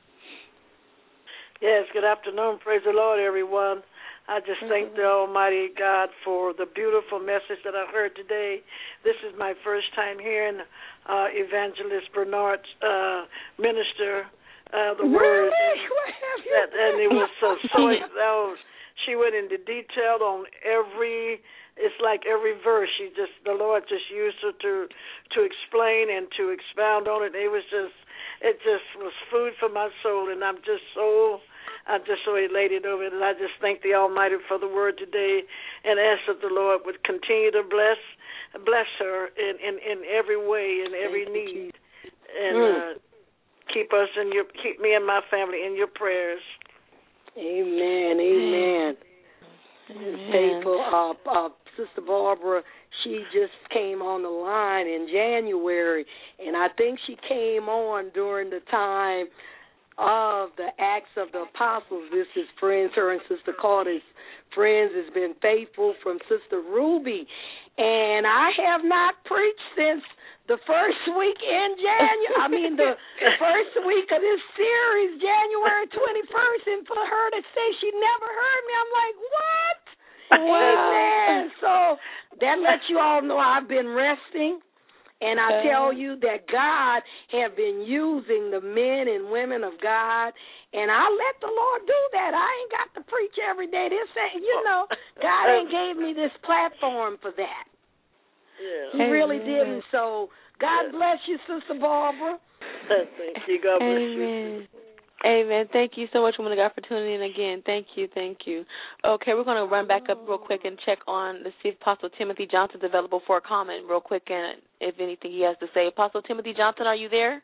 Yes, good afternoon. Praise the Lord, everyone. I just thank the Almighty God for the beautiful message that I heard today. This is my first time hearing Evangelist Bernard's minister the word. And it was so she went into detail on it's like every verse. The Lord just used her to explain and to expound on it. It just was food for my soul, and I'm just so elated over it. And I just thank the Almighty for the word today, and ask that the Lord would continue to bless her in every way, in every need, and keep me and my family in your prayers. Amen. Amen. Faithful, Sister Barbara, she just came on the line in January, and I think she came on during the time of the Acts of the Apostles. This is friends, her and Sister Carter's friends has been faithful from Sister Ruby, and I have not preached since the first week in January. the first week of this series, January 21st, and for her to say she never heard me, I'm like, what? Wow. Amen. So that lets you all know I've been resting, and I tell you that God have been using the men and women of God, and I let the Lord do that. I ain't got to preach every day. God ain't gave me this platform for that. Yeah. He really didn't. So God bless you, Sister Barbara. Thank you. God bless you. Amen. Thank you so much, woman of God, for tuning in again. Thank you. Okay, we're going to run back up real quick and check on to see if Apostle Timothy Johnson's available for a comment real quick, and if anything he has to say. Apostle Timothy Johnson, are you there?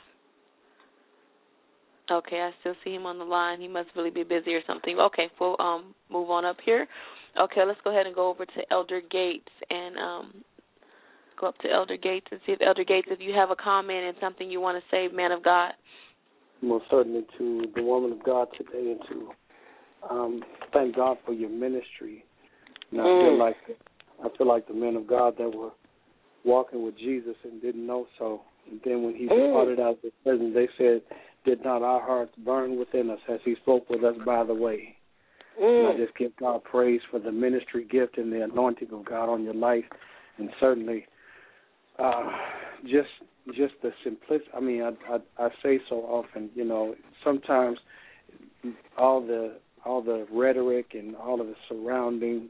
Okay, I still see him on the line. He must really be busy or something. Okay, we'll move on up here. Okay, let's go ahead and go over to Elder Gates and go up to Elder Gates and see if Elder Gates, if you have a comment and something you want to say, man of God. Most certainly to the woman of God today, and to thank God for your ministry. And I feel like the men of God that were walking with Jesus and didn't know so. And then when he departed out of the prison, they said, "Did not our hearts burn within us as he spoke with us by the way?" And I just give God praise for the ministry gift and the anointing of God on your life, and certainly just the simplicity. I mean, I say so often, sometimes all the rhetoric and all of the surrounding,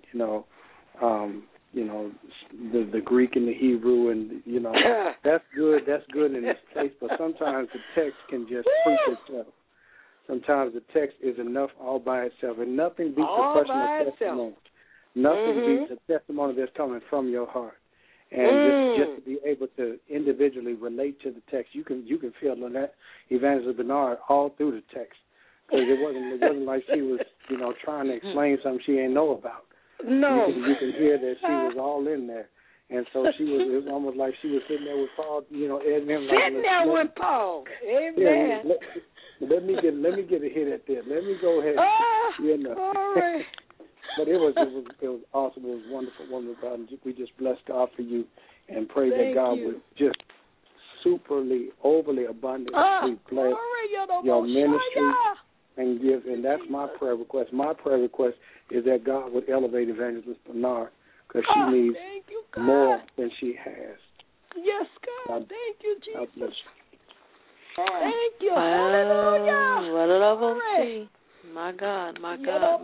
the Greek and the Hebrew, and that's good in its place. But sometimes the text can just preach itself. Sometimes the text is enough all by itself, and nothing beats a personal testimony. Nothing beats a testimony that's coming from your heart. And just to be able to individually relate to the text, you can feel that Evangelist Bernard all through the text, because it wasn't like she was trying to explain something she ain't know about. No, you can hear that she was all in there, and so it was almost like she was sitting there with Paul, sitting there with Paul. Amen. Yeah, let me get a hit at this. Let me go ahead. All right. But it was awesome. It was wonderful, woman of God. We just bless God for you and pray that God would just overly abundantly bless your ministry and give. And that's my prayer request. My prayer request is that God would elevate Evangelist Bernard, because she needs more than she has. Yes, God. Thank you, Jesus. God bless you. Thank you. Hallelujah. My God. Thank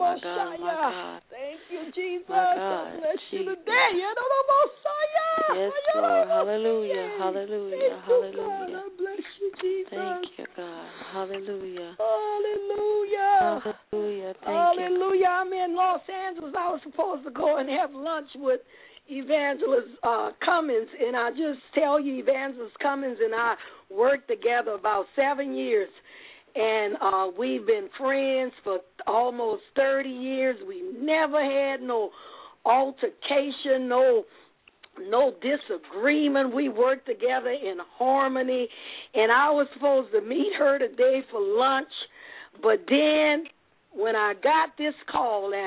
you, Jesus. God bless you Jesus. today. Yes, Lord. Hallelujah. God, I bless you, Jesus. Thank you, God. Hallelujah. Hallelujah. I'm in Los Angeles. I was supposed to go and have lunch with Evangelist Cummins, and I just tell you, Evangelist Cummins and I worked together about 7 years. And we've been friends for almost 30 years. We never had no altercation, no disagreement. We worked together in harmony. And I was supposed to meet her today for lunch. But then when I got this call that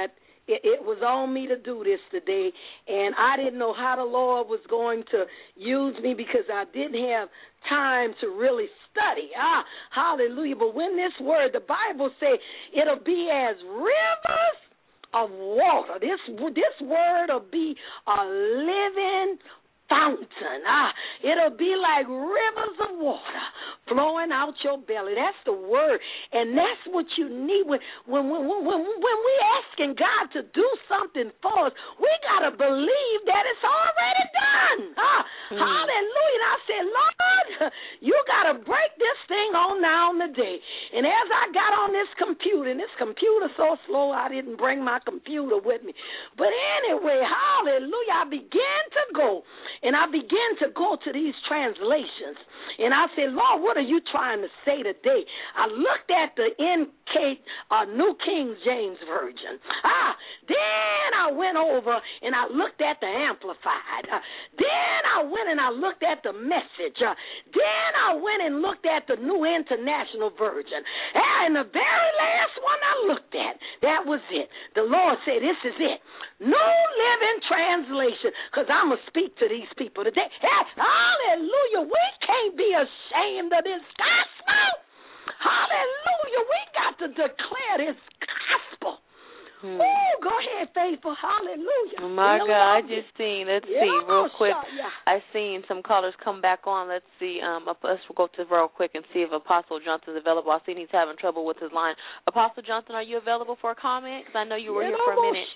it was on me to do this today, and I didn't know how the Lord was going to use me because I didn't have time to really study. Hallelujah. But when this word, the Bible says, it'll be as rivers of water. This word will be a living fountain. It'll be like rivers of water flowing out your belly. That's the word, and that's what you need when we asking God to do something for us. We gotta believe that it's already done. Hallelujah! And I said, Lord, you gotta break this thing on down today. And as I got on this computer, and this computer's so slow, I didn't bring my computer with me. But anyway, hallelujah! I began to go. And I began to go to these translations. And I said, Lord, what are you trying to say today? I looked at the New King James Version. Then I went over and I looked at the Amplified. Then I went and I looked at the Message. Then I went and looked at the New International Version. And the very last one I looked at, that was it. The Lord said, this is it. New Living Translation, because I'm going to speak to these people today. Hey, hallelujah. We can't be ashamed of this gospel. Hallelujah. We got to declare this gospel. Oh, go ahead, Faithful. Hallelujah. Oh, my God. I just seen, let's see, real quick. I seen some callers come back on. Let's see. Let's go to real quick and see if Apostle Johnson's available. I seen he's having trouble with his line. Apostle Johnson, are you available for a comment? Because I know you were here for a minute.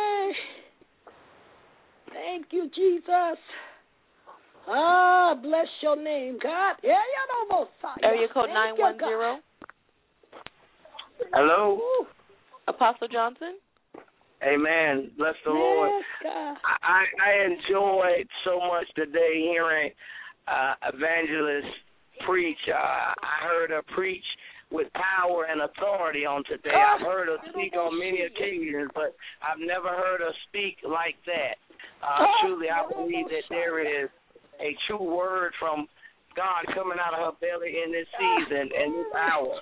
Thank you, Jesus. Bless your name, God. Area code 910. Hello. Apostle Johnson? Amen. Bless the Lord. I enjoyed so much today hearing Evangelist preach. I heard her preach with power and authority on today. I've heard her speak on many occasions, but I've never heard her speak like that. Truly, I believe that there is a true word from God coming out of her belly in this season and this hour.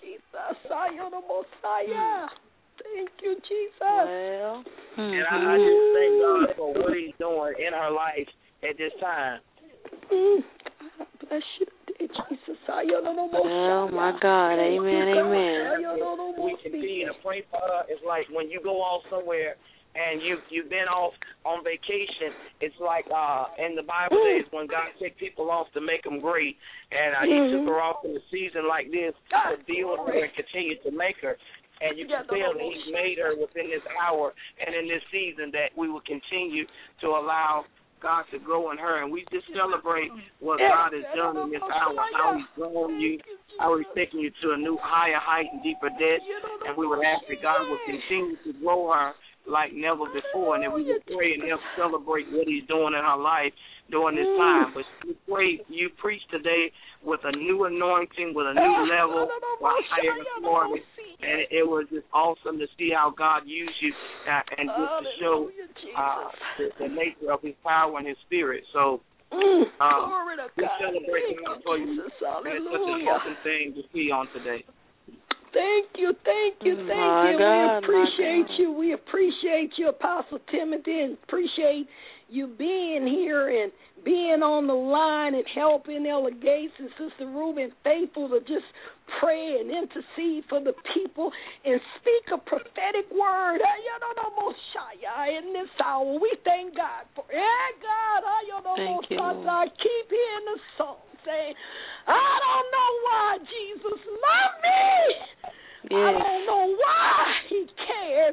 Thank you, Jesus. Well, and I just thank God for what he's doing in her life at this time. Bless you, Jesus. Oh, my God. Amen, amen. We continue to pray for her. It's like when you go off somewhere and you've been off on vacation, it's like in the Bible days when God took people off to make them great, and he took her off in a season like this to build her and continue to make her. And you can tell that he's made her within this hour and in this season that we will continue to allow God to grow in her. And we just celebrate what God has done in this hour, how he's grown you, how he's taking you to a new higher height and deeper depth. And we would ask that God will continue to grow her like never before, and that we would pray and help celebrate what he's doing in her life during this time. But we pray, you preach today with a new anointing, with a new level, with higher authority, and it was just awesome to see how God used you and just to show the nature of his power and his spirit. So we celebrate God for you, and it's such an awesome thing to see on today. Thank you. God, we appreciate you. We appreciate you, Apostle Timothy, and appreciate you being here and being on the line and helping Ella Gates and Sister Ruben Faithful to just pray and intercede for the people and speak a prophetic word in this hour. We thank God for it. God, thank you. I keep hearing the song saying, I don't know why Jesus loved me. Yes. I don't know why he cared.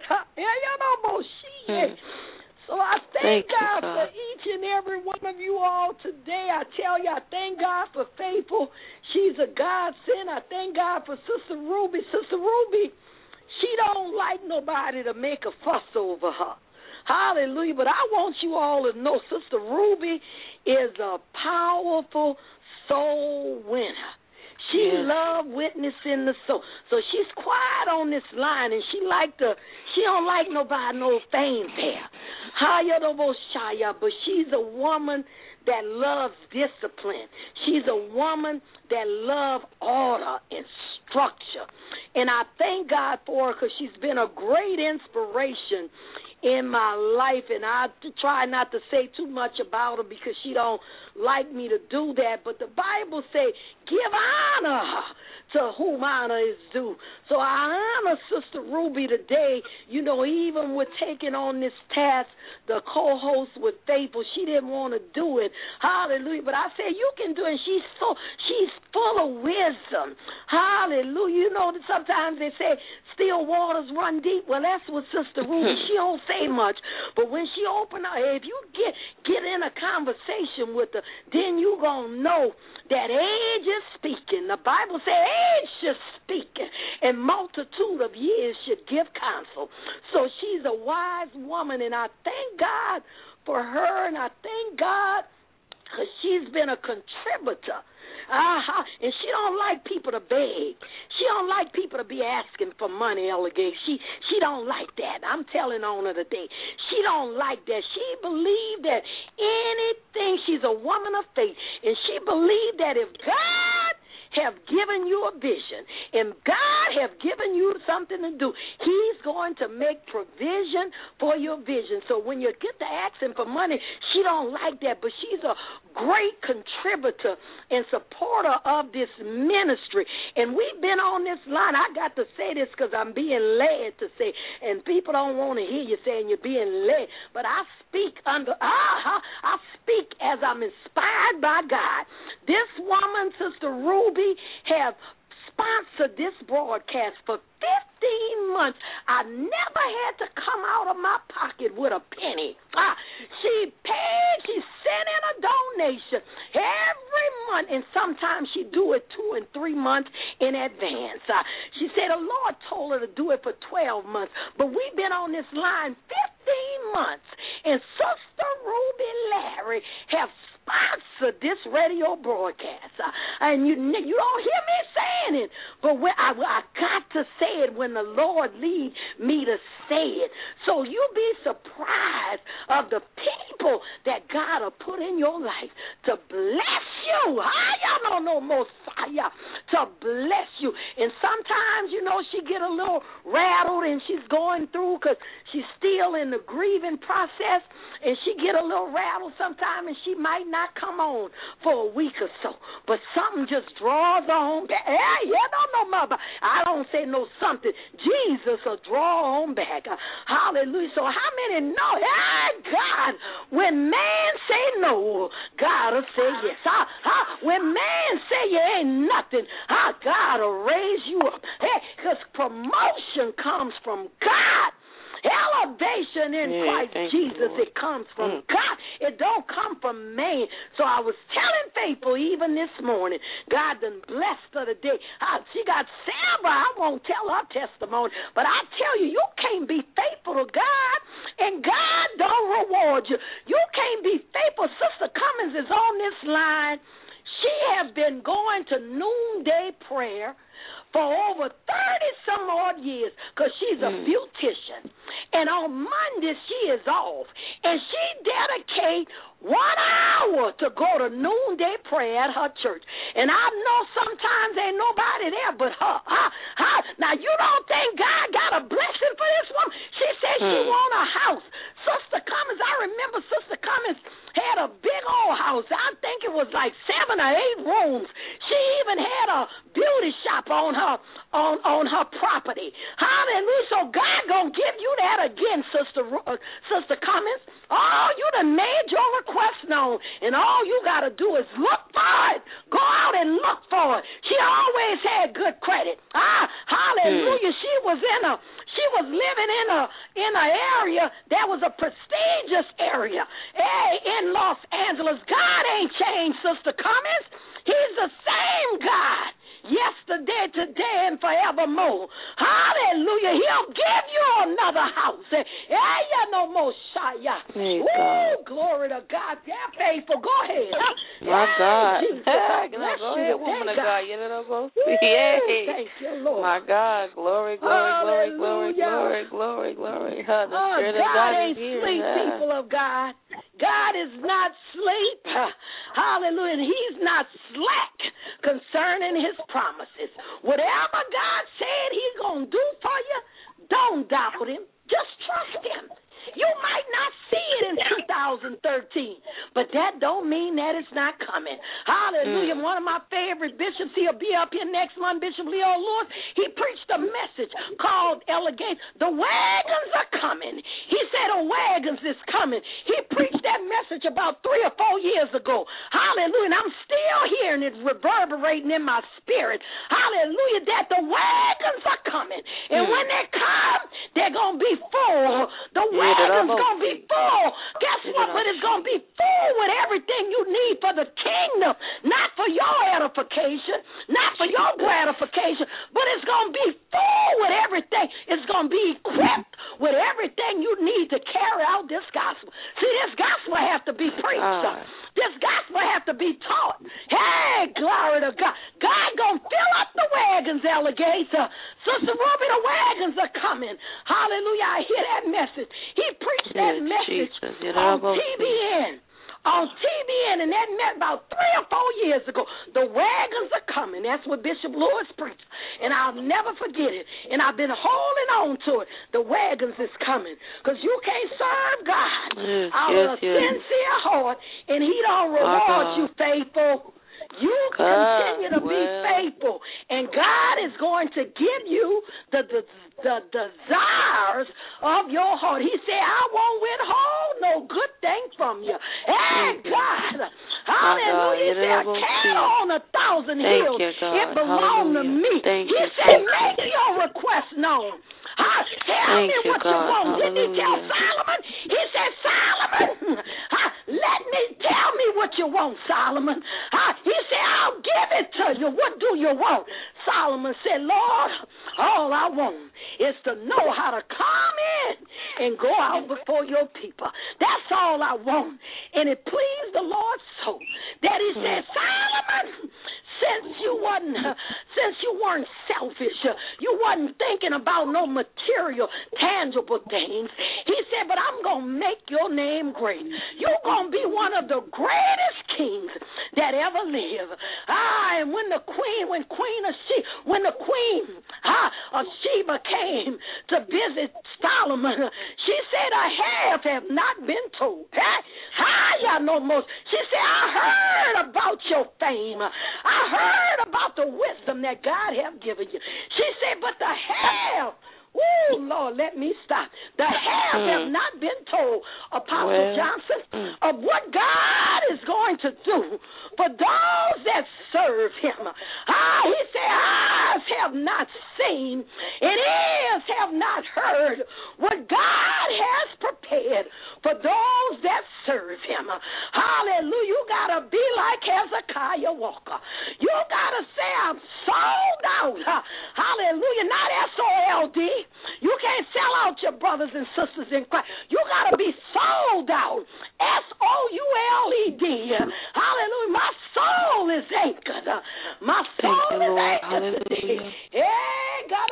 So I thank God for each and every one of you all today. I tell you, I thank God for Faithful. She's a godsend. I thank God for Sister Ruby. Sister Ruby, she don't like nobody to make a fuss over her. Hallelujah. But I want you all to know Sister Ruby is a powerful soul winner. She loves witnessing the soul. So she's quiet on this line, and she don't like nobody no fanfare. But she's a woman that loves discipline. She's a woman that loves order and structure. And I thank God for her because she's been a great inspiration in my life, and I try not to say too much about her because she don't like me to do that. But the Bible say, give honor to whom honor is due. So I honor Sister Ruby today, you know, even with taking on this task, the co-host with Faithful. She didn't want to do it. Hallelujah. But I said, you can do it. She's full of wisdom. Hallelujah. You know that sometimes they say still waters run deep. Well, that's what Sister Ruby, she don't say much. But when she open up, if you get in a conversation with her, then you going to know that age is speaking. The Bible says age should speak, and multitude of years should give counsel. So she's a wise woman, and I thank God for her, and I thank God because she's been a contributor. And she don't like people to beg. She don't like people to be asking for money, Elegate. She don't like that. I'm telling on her today. She don't like that. She believe that anything, she's a woman of faith, and she believe that if God have given you a vision and God have given you something to do, he's going to make provision for your vision. So when you get to asking for money, she don't like that, but she's a great contributor and supporter of this ministry. And we've been on this line. I got to say this because I'm being led to say, and people don't want to hear you saying you're being led, but I speak I speak as I'm inspired by God. This woman, Sister Ruby, have sponsored this broadcast for 15 months. I never had to come out of my pocket with a penny. She paid, she sent in a donation every month, and sometimes she do it 2 and 3 months in advance. She said the Lord told her to do it for 12 months, but we've been on this line 15 months, and Sister Ruby Larry have sponsored this radio broadcast. And you don't hear me saying it, but when I got to say it when the Lord leads me to say it. So you be surprised of the people that God will put in your life to bless you. Y'all don't know Messiah, to bless you. And sometimes, you know, she get a little rattled and she's going through because she's still in the grieving process, and she get a little rattled sometimes, and she might not come on for a week or so. But something just draws on back. Don't know, mother. I don't say no something. Jesus will draw on back. Hallelujah. So how many know? God, when man say no, God will say yes. When man say you ain't nothing, God will raise you up. Because promotion comes from God. Elevation in Christ Jesus, it comes from God. It don't come from man. So I was telling Faithful even this morning, God done blessed her today. She got silver. I won't tell her testimony, but I tell you, you can't be faithful to God and God don't reward you. You can't be faithful. Sister Cummins is on this line. She has been going to noonday prayer for over 30-some odd years because she's a beautician. And on Monday, she is off. And she dedicates 1 hour to go to noonday prayer at her church. And I know sometimes ain't nobody there but her. Now, you don't think God got a blessing for this woman? She said she want a house. Sister Cummins, I remember Sister Cummins had a big old house. I think it was like 7 or 8 rooms. She even had a beauty shop on her property. Hallelujah. So God gonna give you that again, Sister Cummins. Oh, you done made your request known, and all you gotta do is look for it. Go out and look for it. She always had good credit. Hallelujah. She was living in an area that was a prestigious area. In Los Angeles. God ain't changed, Sister Cummins. He's the same God. Yesterday, today, and forevermore. Hallelujah. He'll give you another house. Glory to God. Yeah, Faithful. Go ahead. My God. Go ahead, woman of God. Thank you, Lord. My God. Glory, glory, glory, glory, glory, glory. The Spirit of God ain't sleep, people of God. God is not sleep. Hallelujah. And he's not slack concerning his promises. Whatever God said he's going to do for you, don't doubt him. Just trust him. mean that it's not coming. Hallelujah. One of my favorite bishops, he'll be up here next month, Bishop Leo Lewis. He preached a message called Elegate. The wagons are coming. He said the wagons is coming. He preached that message about 3 or 4 years ago. Hallelujah. And I'm still hearing it reverberating in my spirit. Hallelujah. That the wagons are coming. And when they come, they're going to be full. The wagon's going to be full. Guess what? But it's going to be full with everything you need for the kingdom. Not for your edification, not for your gratification, but it's going to be full with everything. It's going to be equipped with everything you need to carry out this gospel. See, this gospel has to be preached. This gospel has to be taught. Hey, glory to God. God going to fill up the wagons, Alligator. Sister Ruby, the wagons are coming. Hallelujah. I hear that message. He preached that message on TBN. On TBN, and that met about 3 or 4 years ago. The wagons are coming. That's what Bishop Lewis preached. And I'll never forget it. And I've been holding on to it. The wagons is coming. Because you can't serve God out of a sincere heart, and he don't reward you, faithful. You continue to be faithful, and God is going to give you the desires of your heart. He said, I won't withhold no good thing from you. Hey, God. Hallelujah. He said, a cattle on 1,000 hills. It belongs to me. He said, make your request known. Tell me what you want. Didn't he tell Solomon? He said, Solomon, tell me what you want, Solomon. He said, I'll give it to you. What do you want? Solomon said, Lord, all I want is to know how to come in and go out before your people. That's all I want. And it pleased the Lord so that he said, Solomon, since you weren't selfish, you wasn't thinking about no material, tangible things. He said, but I'm going to make your name great. You're going to be one of the greatest kings that ever lived. And when the queen of Sheba came to visit Solomon, she said, a half have not been told. She said, I heard about your fame. I heard about the wisdom that God have given you. She said, but the half, Lord, let me stop. The half have not been told, Apostle Johnson, of what God is going to do for those that serve him. He said, eyes have not seen, and ears have not heard what God has prepared for those that serve him. Hallelujah. You got to be like Hezekiah Walker. You got to say, I'm sold out. Hallelujah. Not SOLD. You can't sell out your brothers and sisters in Christ. You got to be sold out. SOULED. Hallelujah. My soul is anchored. My soul is anchored today. Hey, God,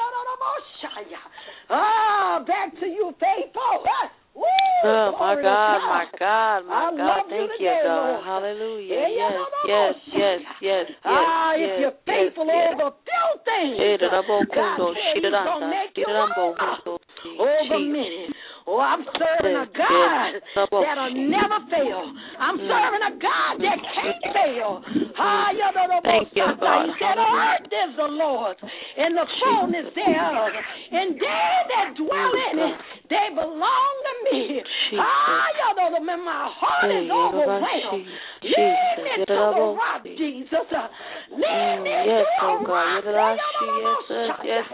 back to you, faithful. My God. Thank you, God. Hallelujah. Yes. If you're faithful over few things, God said he's going to make you over many. I'm serving a God that'll never fail. I'm serving a God that can't fail. Thank you, God. He said, the earth is the Lord's, and the fullness thereof, and they that dwell in it, they belong to me. My heart is overwhelmed. Lead me to the rock, Jesus. Lead me to the rock. Yes.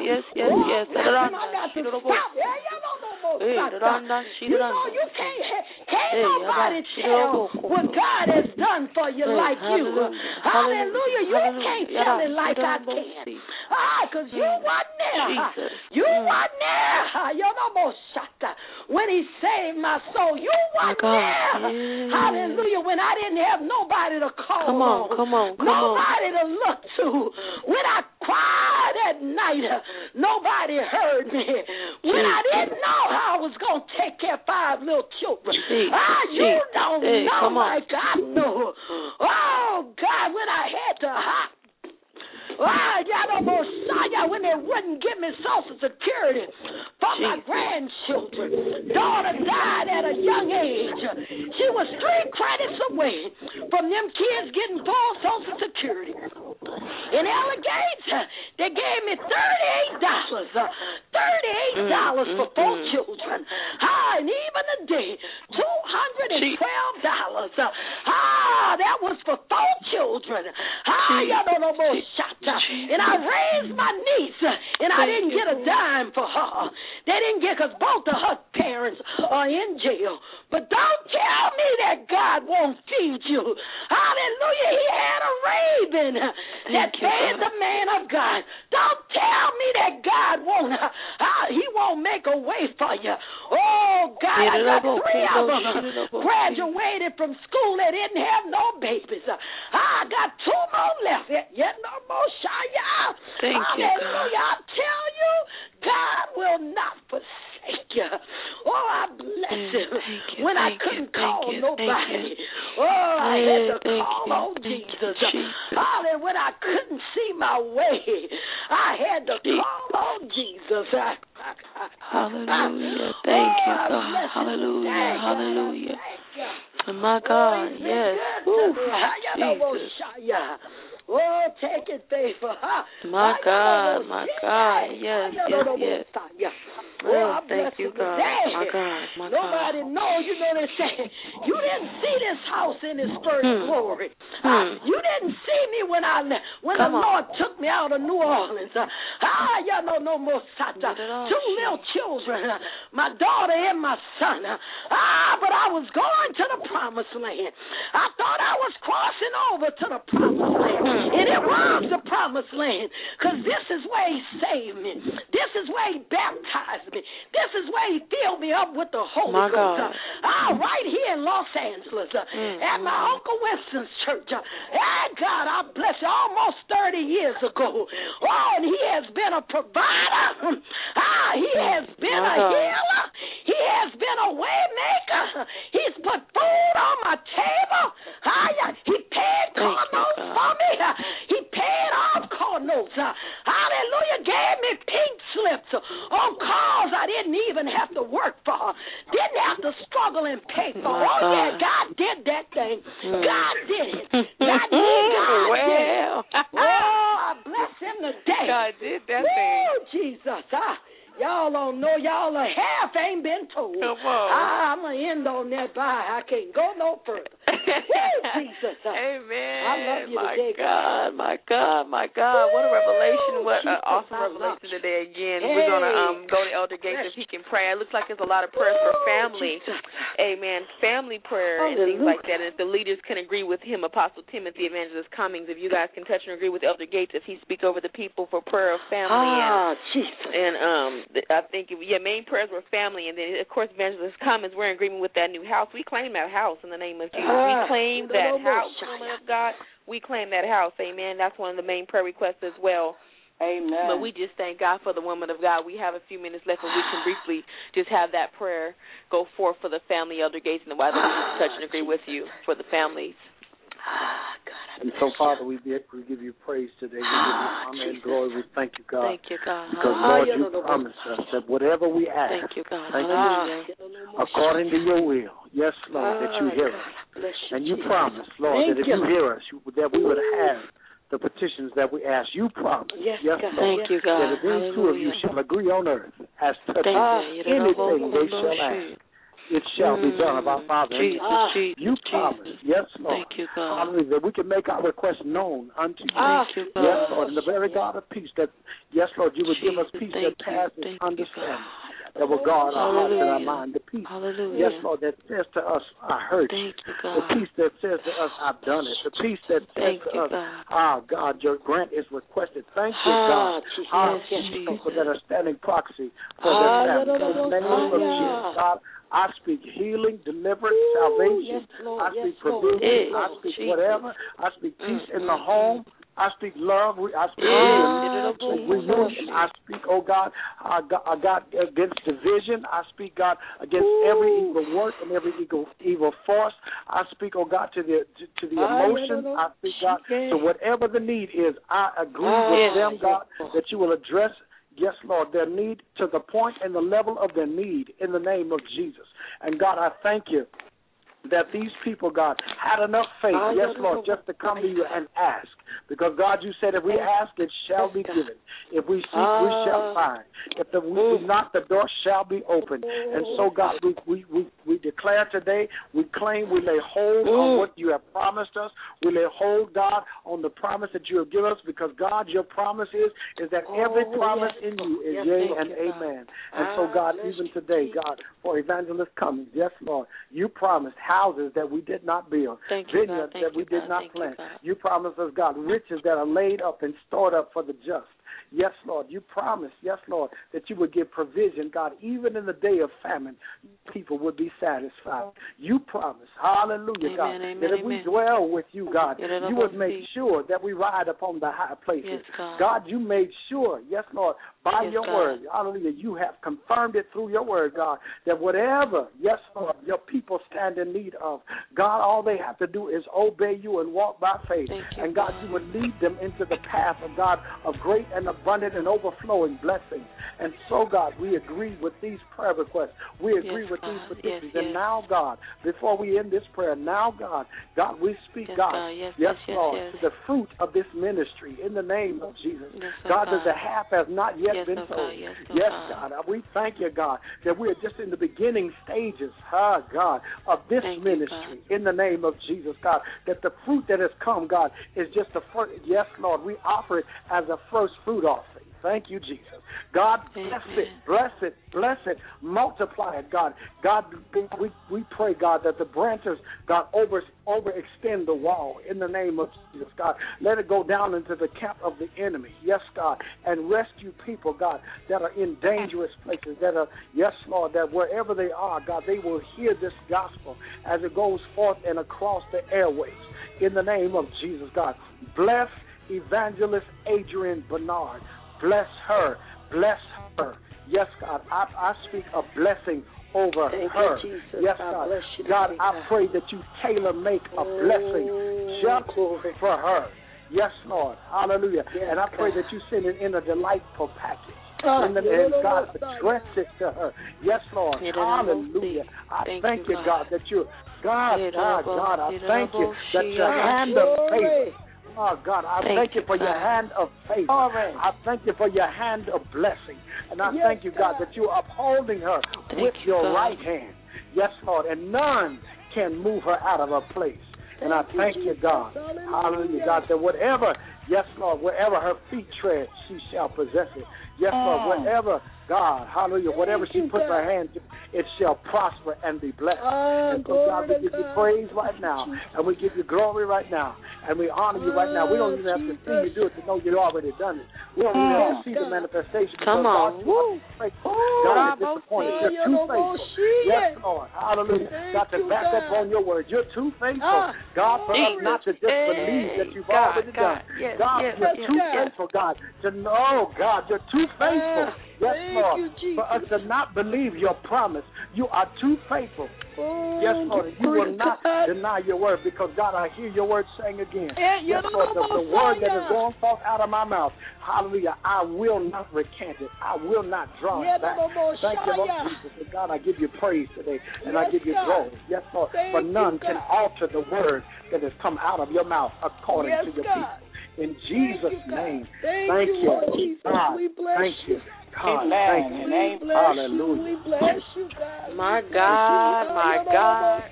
You can't nobody tell what God has done for you like you. Hallelujah. You can't tell it like I can. Because you wasn't there. You wasn't there. You're almost shut up. When he saved my soul, you wasn't there. Hallelujah. When I didn't have nobody to call on. Nobody to look to. When I cried at night, nobody heard me. When I didn't know how I was going to take care of 5 little children. You don't know like I know. Oh, God, when I had to hop. When they wouldn't give me Social Security for my grandchildren. Daughter died at a young age. She was 3 credits away from them kids getting full Social Security. In Allegheny, they gave me $38. $38 for 4 children. And even today, $212. That was for 4 children. And I raised my niece, and I didn't get a dime for her. They didn't get, because both of her parents are in jail. But don't tell me that God won't feed you. Hallelujah. He had a raven that fed the man of God. Don't tell me that God won't. He won't make a way for you. Oh, God, I got 3 of them graduated from school. They didn't have no babies. I got 2 more left. Yet no more shy. Hallelujah. I tell you, God will not forsake you. Oh, I bless him. When I couldn't call nobody. Oh, I had to call on Jesus. And when I couldn't see my way, I had to call on Jesus. Hallelujah. Thank you, God. Hallelujah. Hallelujah. My God, yes. Jesus. Oh, take it, faithful. My God, yes. Oh, thank you, God. My God, Nobody knows. You know, they say, you didn't see this house in its first glory. You didn't see me when the Lord took me out of New Orleans. Y'all know no more. 2 little children, my daughter and my son. But I was going to the promised land. I thought I was crossing over to the promised land. And it was the promised land, because this is where he saved me. This is where he baptized me. This is where he filled me up with the Holy Ghost. Right here in Los Angeles, at my Uncle Winston's church. God, I bless you, almost 30 years ago. Oh, and he has been a provider. He has been a healer. He has been a way maker. He's put food on my table. He paid car notes for me. He paid off car notes. Hallelujah. Gave me pink slips on cars I didn't even have to work for. Didn't have to struggle and pay for. Yeah, God did that thing. God did it. God did it. Oh, I bless him today. God did that thing. Oh, Jesus. Y'all don't know. Y'all half ain't been told. Come on. I'm going to end on that bye. I can't go no further. Jesus. Amen. I love you today. My God. What a revelation. What an awesome revelation today again. We're going to go to Elder Gates if he can pray. It looks like there's a lot of prayers for family. Amen. Family prayer and things like that. And if the leaders can agree with him, Apostle Timothy, Evangelist Cummings, if you guys can touch and agree with Elder Gates, if he speak over the people for prayer of family. I think, main prayers were family. And then, of course, Evangelist Cummings, we're in agreement with that new house. We claim that house in the name of Jesus. We claim that house, woman of God. We claim that house. Amen. That's one of the main prayer requests as well. Amen. But we just thank God for the woman of God. We have a few minutes left, and we can briefly just have that prayer go forth for the family, Elder Gates, and the wife touch and agree with you for the families. And so, Father, we give you praise today. We give you honor and glory. We thank you, God. Thank you, God. Because, Lord, you promised us that whatever we ask, thank you, God. According to your will, yes, Lord, that you hear us. And you promised, Lord, that if you hear us, that we would have the petitions that we ask. You promised, yes, Lord, thank you, God. that if these 2 of you shall agree on earth as touching anything they shall ask, it shall be done of our Father. Jesus, you promise, yes, Lord. Thank you, God. Hallelujah, that we can make our requests known unto you. Thank you, God. Yes, Lord, and the very God of peace that, yes, Lord, you would give us peace that passes understanding. That will guard our hearts and our mind. The peace, yes, Lord, that says to us, I heard you. The peace that says to us, I've done it. The peace that says to us, God, your grant is requested. Thank you, God. For that standing proxy for their family. In the name of Jesus, God, I speak healing, deliverance, salvation. I speak provision. I speak whatever. I speak peace in the home. I speak love. I speak reunion. I speak, oh God, God, against division. I speak, God, against every evil work and every evil force. I speak, oh God, to the emotions. I speak, God, to whatever the need is. I agree with them, God, that you will address yes, Lord, their need to the point and the level of their need in the name of Jesus. And God, I thank you that these people, God, had enough faith, yes, Lord, just to come to you and ask. Because, God, you said if we ask, it shall be given. If we seek, we shall find. If we knock, the door shall be opened. And so, God, we declare today, we claim, we lay hold on what you have promised us. We lay hold, God, on the promise that you have given us, because, God, your promise is that every promise in you is yea and amen. And so, God, even today, God, for Evangelist Cummings, yes, Lord, you promised houses that we did not build, vineyards that we did not plant. You promised us, God, riches that are laid up and stored up for the just. Yes, Lord, you promised, yes, Lord, that you would give provision, God, even in the day of famine, people would be satisfied. You promised, hallelujah, God, that if we dwell with you, God, you would make sure that we ride upon the high places. God, you made sure, yes, Lord, by your word, hallelujah, you have confirmed it through your word, God, that whatever, yes, Lord, your people stand in need of, God, all they have to do is obey you and walk by faith. And God, you would lead them into the path of God of great and abundant and overflowing blessings. And so, God, we agree with these prayer requests. We agree with these petitions. And now, God, before we end this prayer, now, God, we speak, God, Lord, to the fruit of this ministry in the name of Jesus. God, that the half has not yet been sold. Yes, God, we thank you, God, that we are just in the beginning stages, God, of this ministry in the name of Jesus, God, that the fruit that has come, God, is just the first. Yes, Lord, we offer it as a first fruit offering. Thank you, Jesus. God, bless it, multiply it, God. God, we pray, God, that the branches, God, overextend the wall in the name of Jesus, God. Let it go down into the camp of the enemy, yes, God, and rescue people, God, that are in dangerous places, that are, yes, Lord, that wherever they are, God, they will hear this gospel as it goes forth and across the airways in the name of Jesus, God. Bless Evangelist Adrian Bernard. Bless her. Bless her. Yes, God, I speak a blessing over her. Yes, God. God, I pray that you tailor-make a blessing just for her. Yes, Lord. Hallelujah. And I pray that you send it in a delightful package. And God, address it to her. Yes, Lord. Hallelujah. I thank you, God, that you're God, I thank you that your hand of favor. Oh, God, I thank you for your hand of favor. I thank you for your hand of blessing. And I thank you, God, that you're upholding her with your right hand. Yes, Lord, and none can move her out of her place. And I thank you, God, hallelujah, God, that whatever, yes, Lord, wherever her feet tread, she shall possess it. Yes, Lord, wherever, God, hallelujah, whatever she puts her hand to, it shall prosper and be blessed. And so, God, we give you praise right now, and we give you glory right now, and we honor you right now. We don't even have to see you do it to know you've already done it. We don't even have to see the manifestation. Come on. God, is disappointed. You're too faithful. Yes, Lord. Hallelujah. God, to back up on your word. You're too faithful. God, for us not to just believe that you've already done. God, you're too faithful, God, to know, God, you're too faithful. Yes, Lord, for us to not believe your promise. You are too faithful. Yes, Lord, you will not deny your word, because, God, I hear your word saying again. Yes, Lord, the word that is going forth out of my mouth, hallelujah, I will not recant it. I will not draw it back. Thank you, Lord Jesus. And God, I give you praise today, and I give you glory. Yes, Lord, for none can alter the word that has come out of your mouth according to your people. In Jesus' name, thank you, God. Thank you. God, thank you. Hallelujah. We bless you, God. My God, my God.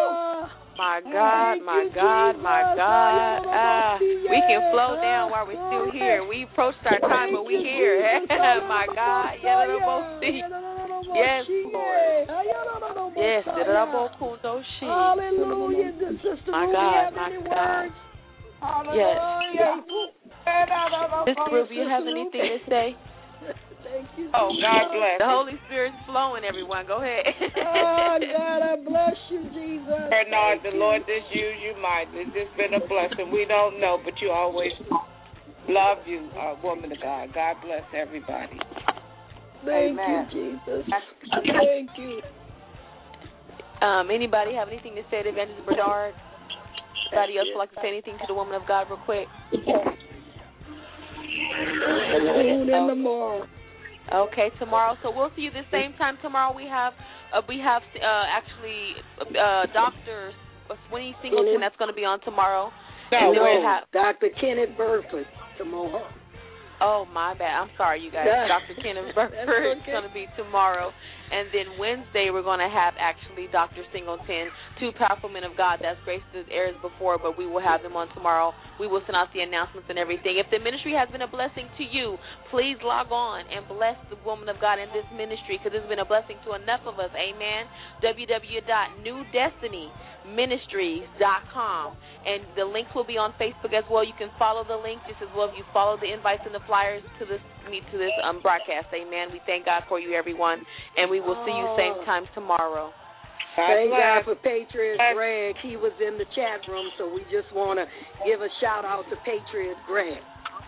My God, my God, my God. We can flow down while we're still here. We approached our time, but we're here. My God. Yes, Lord. Yes, hallelujah. My God, my God. Yes. Sister Ruby, you have anything to say? Thank you. Oh, God bless. The Holy Spirit's flowing, everyone. Go ahead. Oh, God, I bless you, Jesus. Bernard, the Lord just used you mightily. It's just been a blessing. We don't know, but you always love you, woman of God. God bless everybody. Thank you, Jesus. Thank you. Anybody have anything to say to Evangelist Bernard? Anybody else would like to say anything to the woman of God real quick? In the morning. Okay, tomorrow. So we'll see you the same time tomorrow. We have actually Dr. Sweeney Singleton that's going to be on tomorrow. No, Dr. Kenneth Burford tomorrow. Oh, my bad. I'm sorry, you guys. Dr. Kenneth Burford is going to be tomorrow. And then Wednesday we're going to have actually Dr. Singleton, two powerful men of God. That's graced the airs before, but we will have them on tomorrow. We will send out the announcements and everything. If the ministry has been a blessing to you, please log on and bless the woman of God in this ministry, because it's been a blessing to enough of us. Amen. www.newdestinyministries.com. And the links will be on Facebook as well. You can follow the link just as well if you follow the invites and the flyers to this broadcast. Amen. We thank God for you, everyone, and we will see you same time tomorrow. Thank God for Patriot Greg. He was in the chat room, so we just want to give a shout-out to Patriot Greg.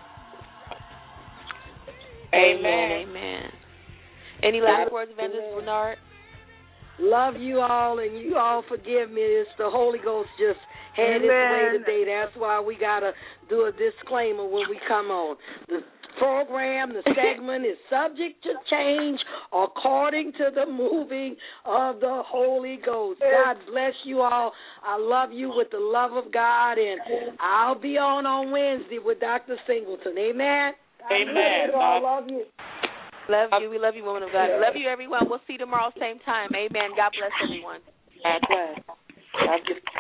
Amen. Any last words, Evangelist Bernard? Love you all, and you all forgive me. It's the Holy Ghost just had its way today. That's why we got to do a disclaimer when we come on. The program, the segment is subject to change according to the moving of the Holy Ghost. God bless you all. I love you with the love of God, and I'll be on Wednesday with Dr. Singleton. Amen? Amen. I love you. Love you. We love you, woman of God. Love you, everyone. We'll see you tomorrow, same time. Amen. God bless everyone. God bless.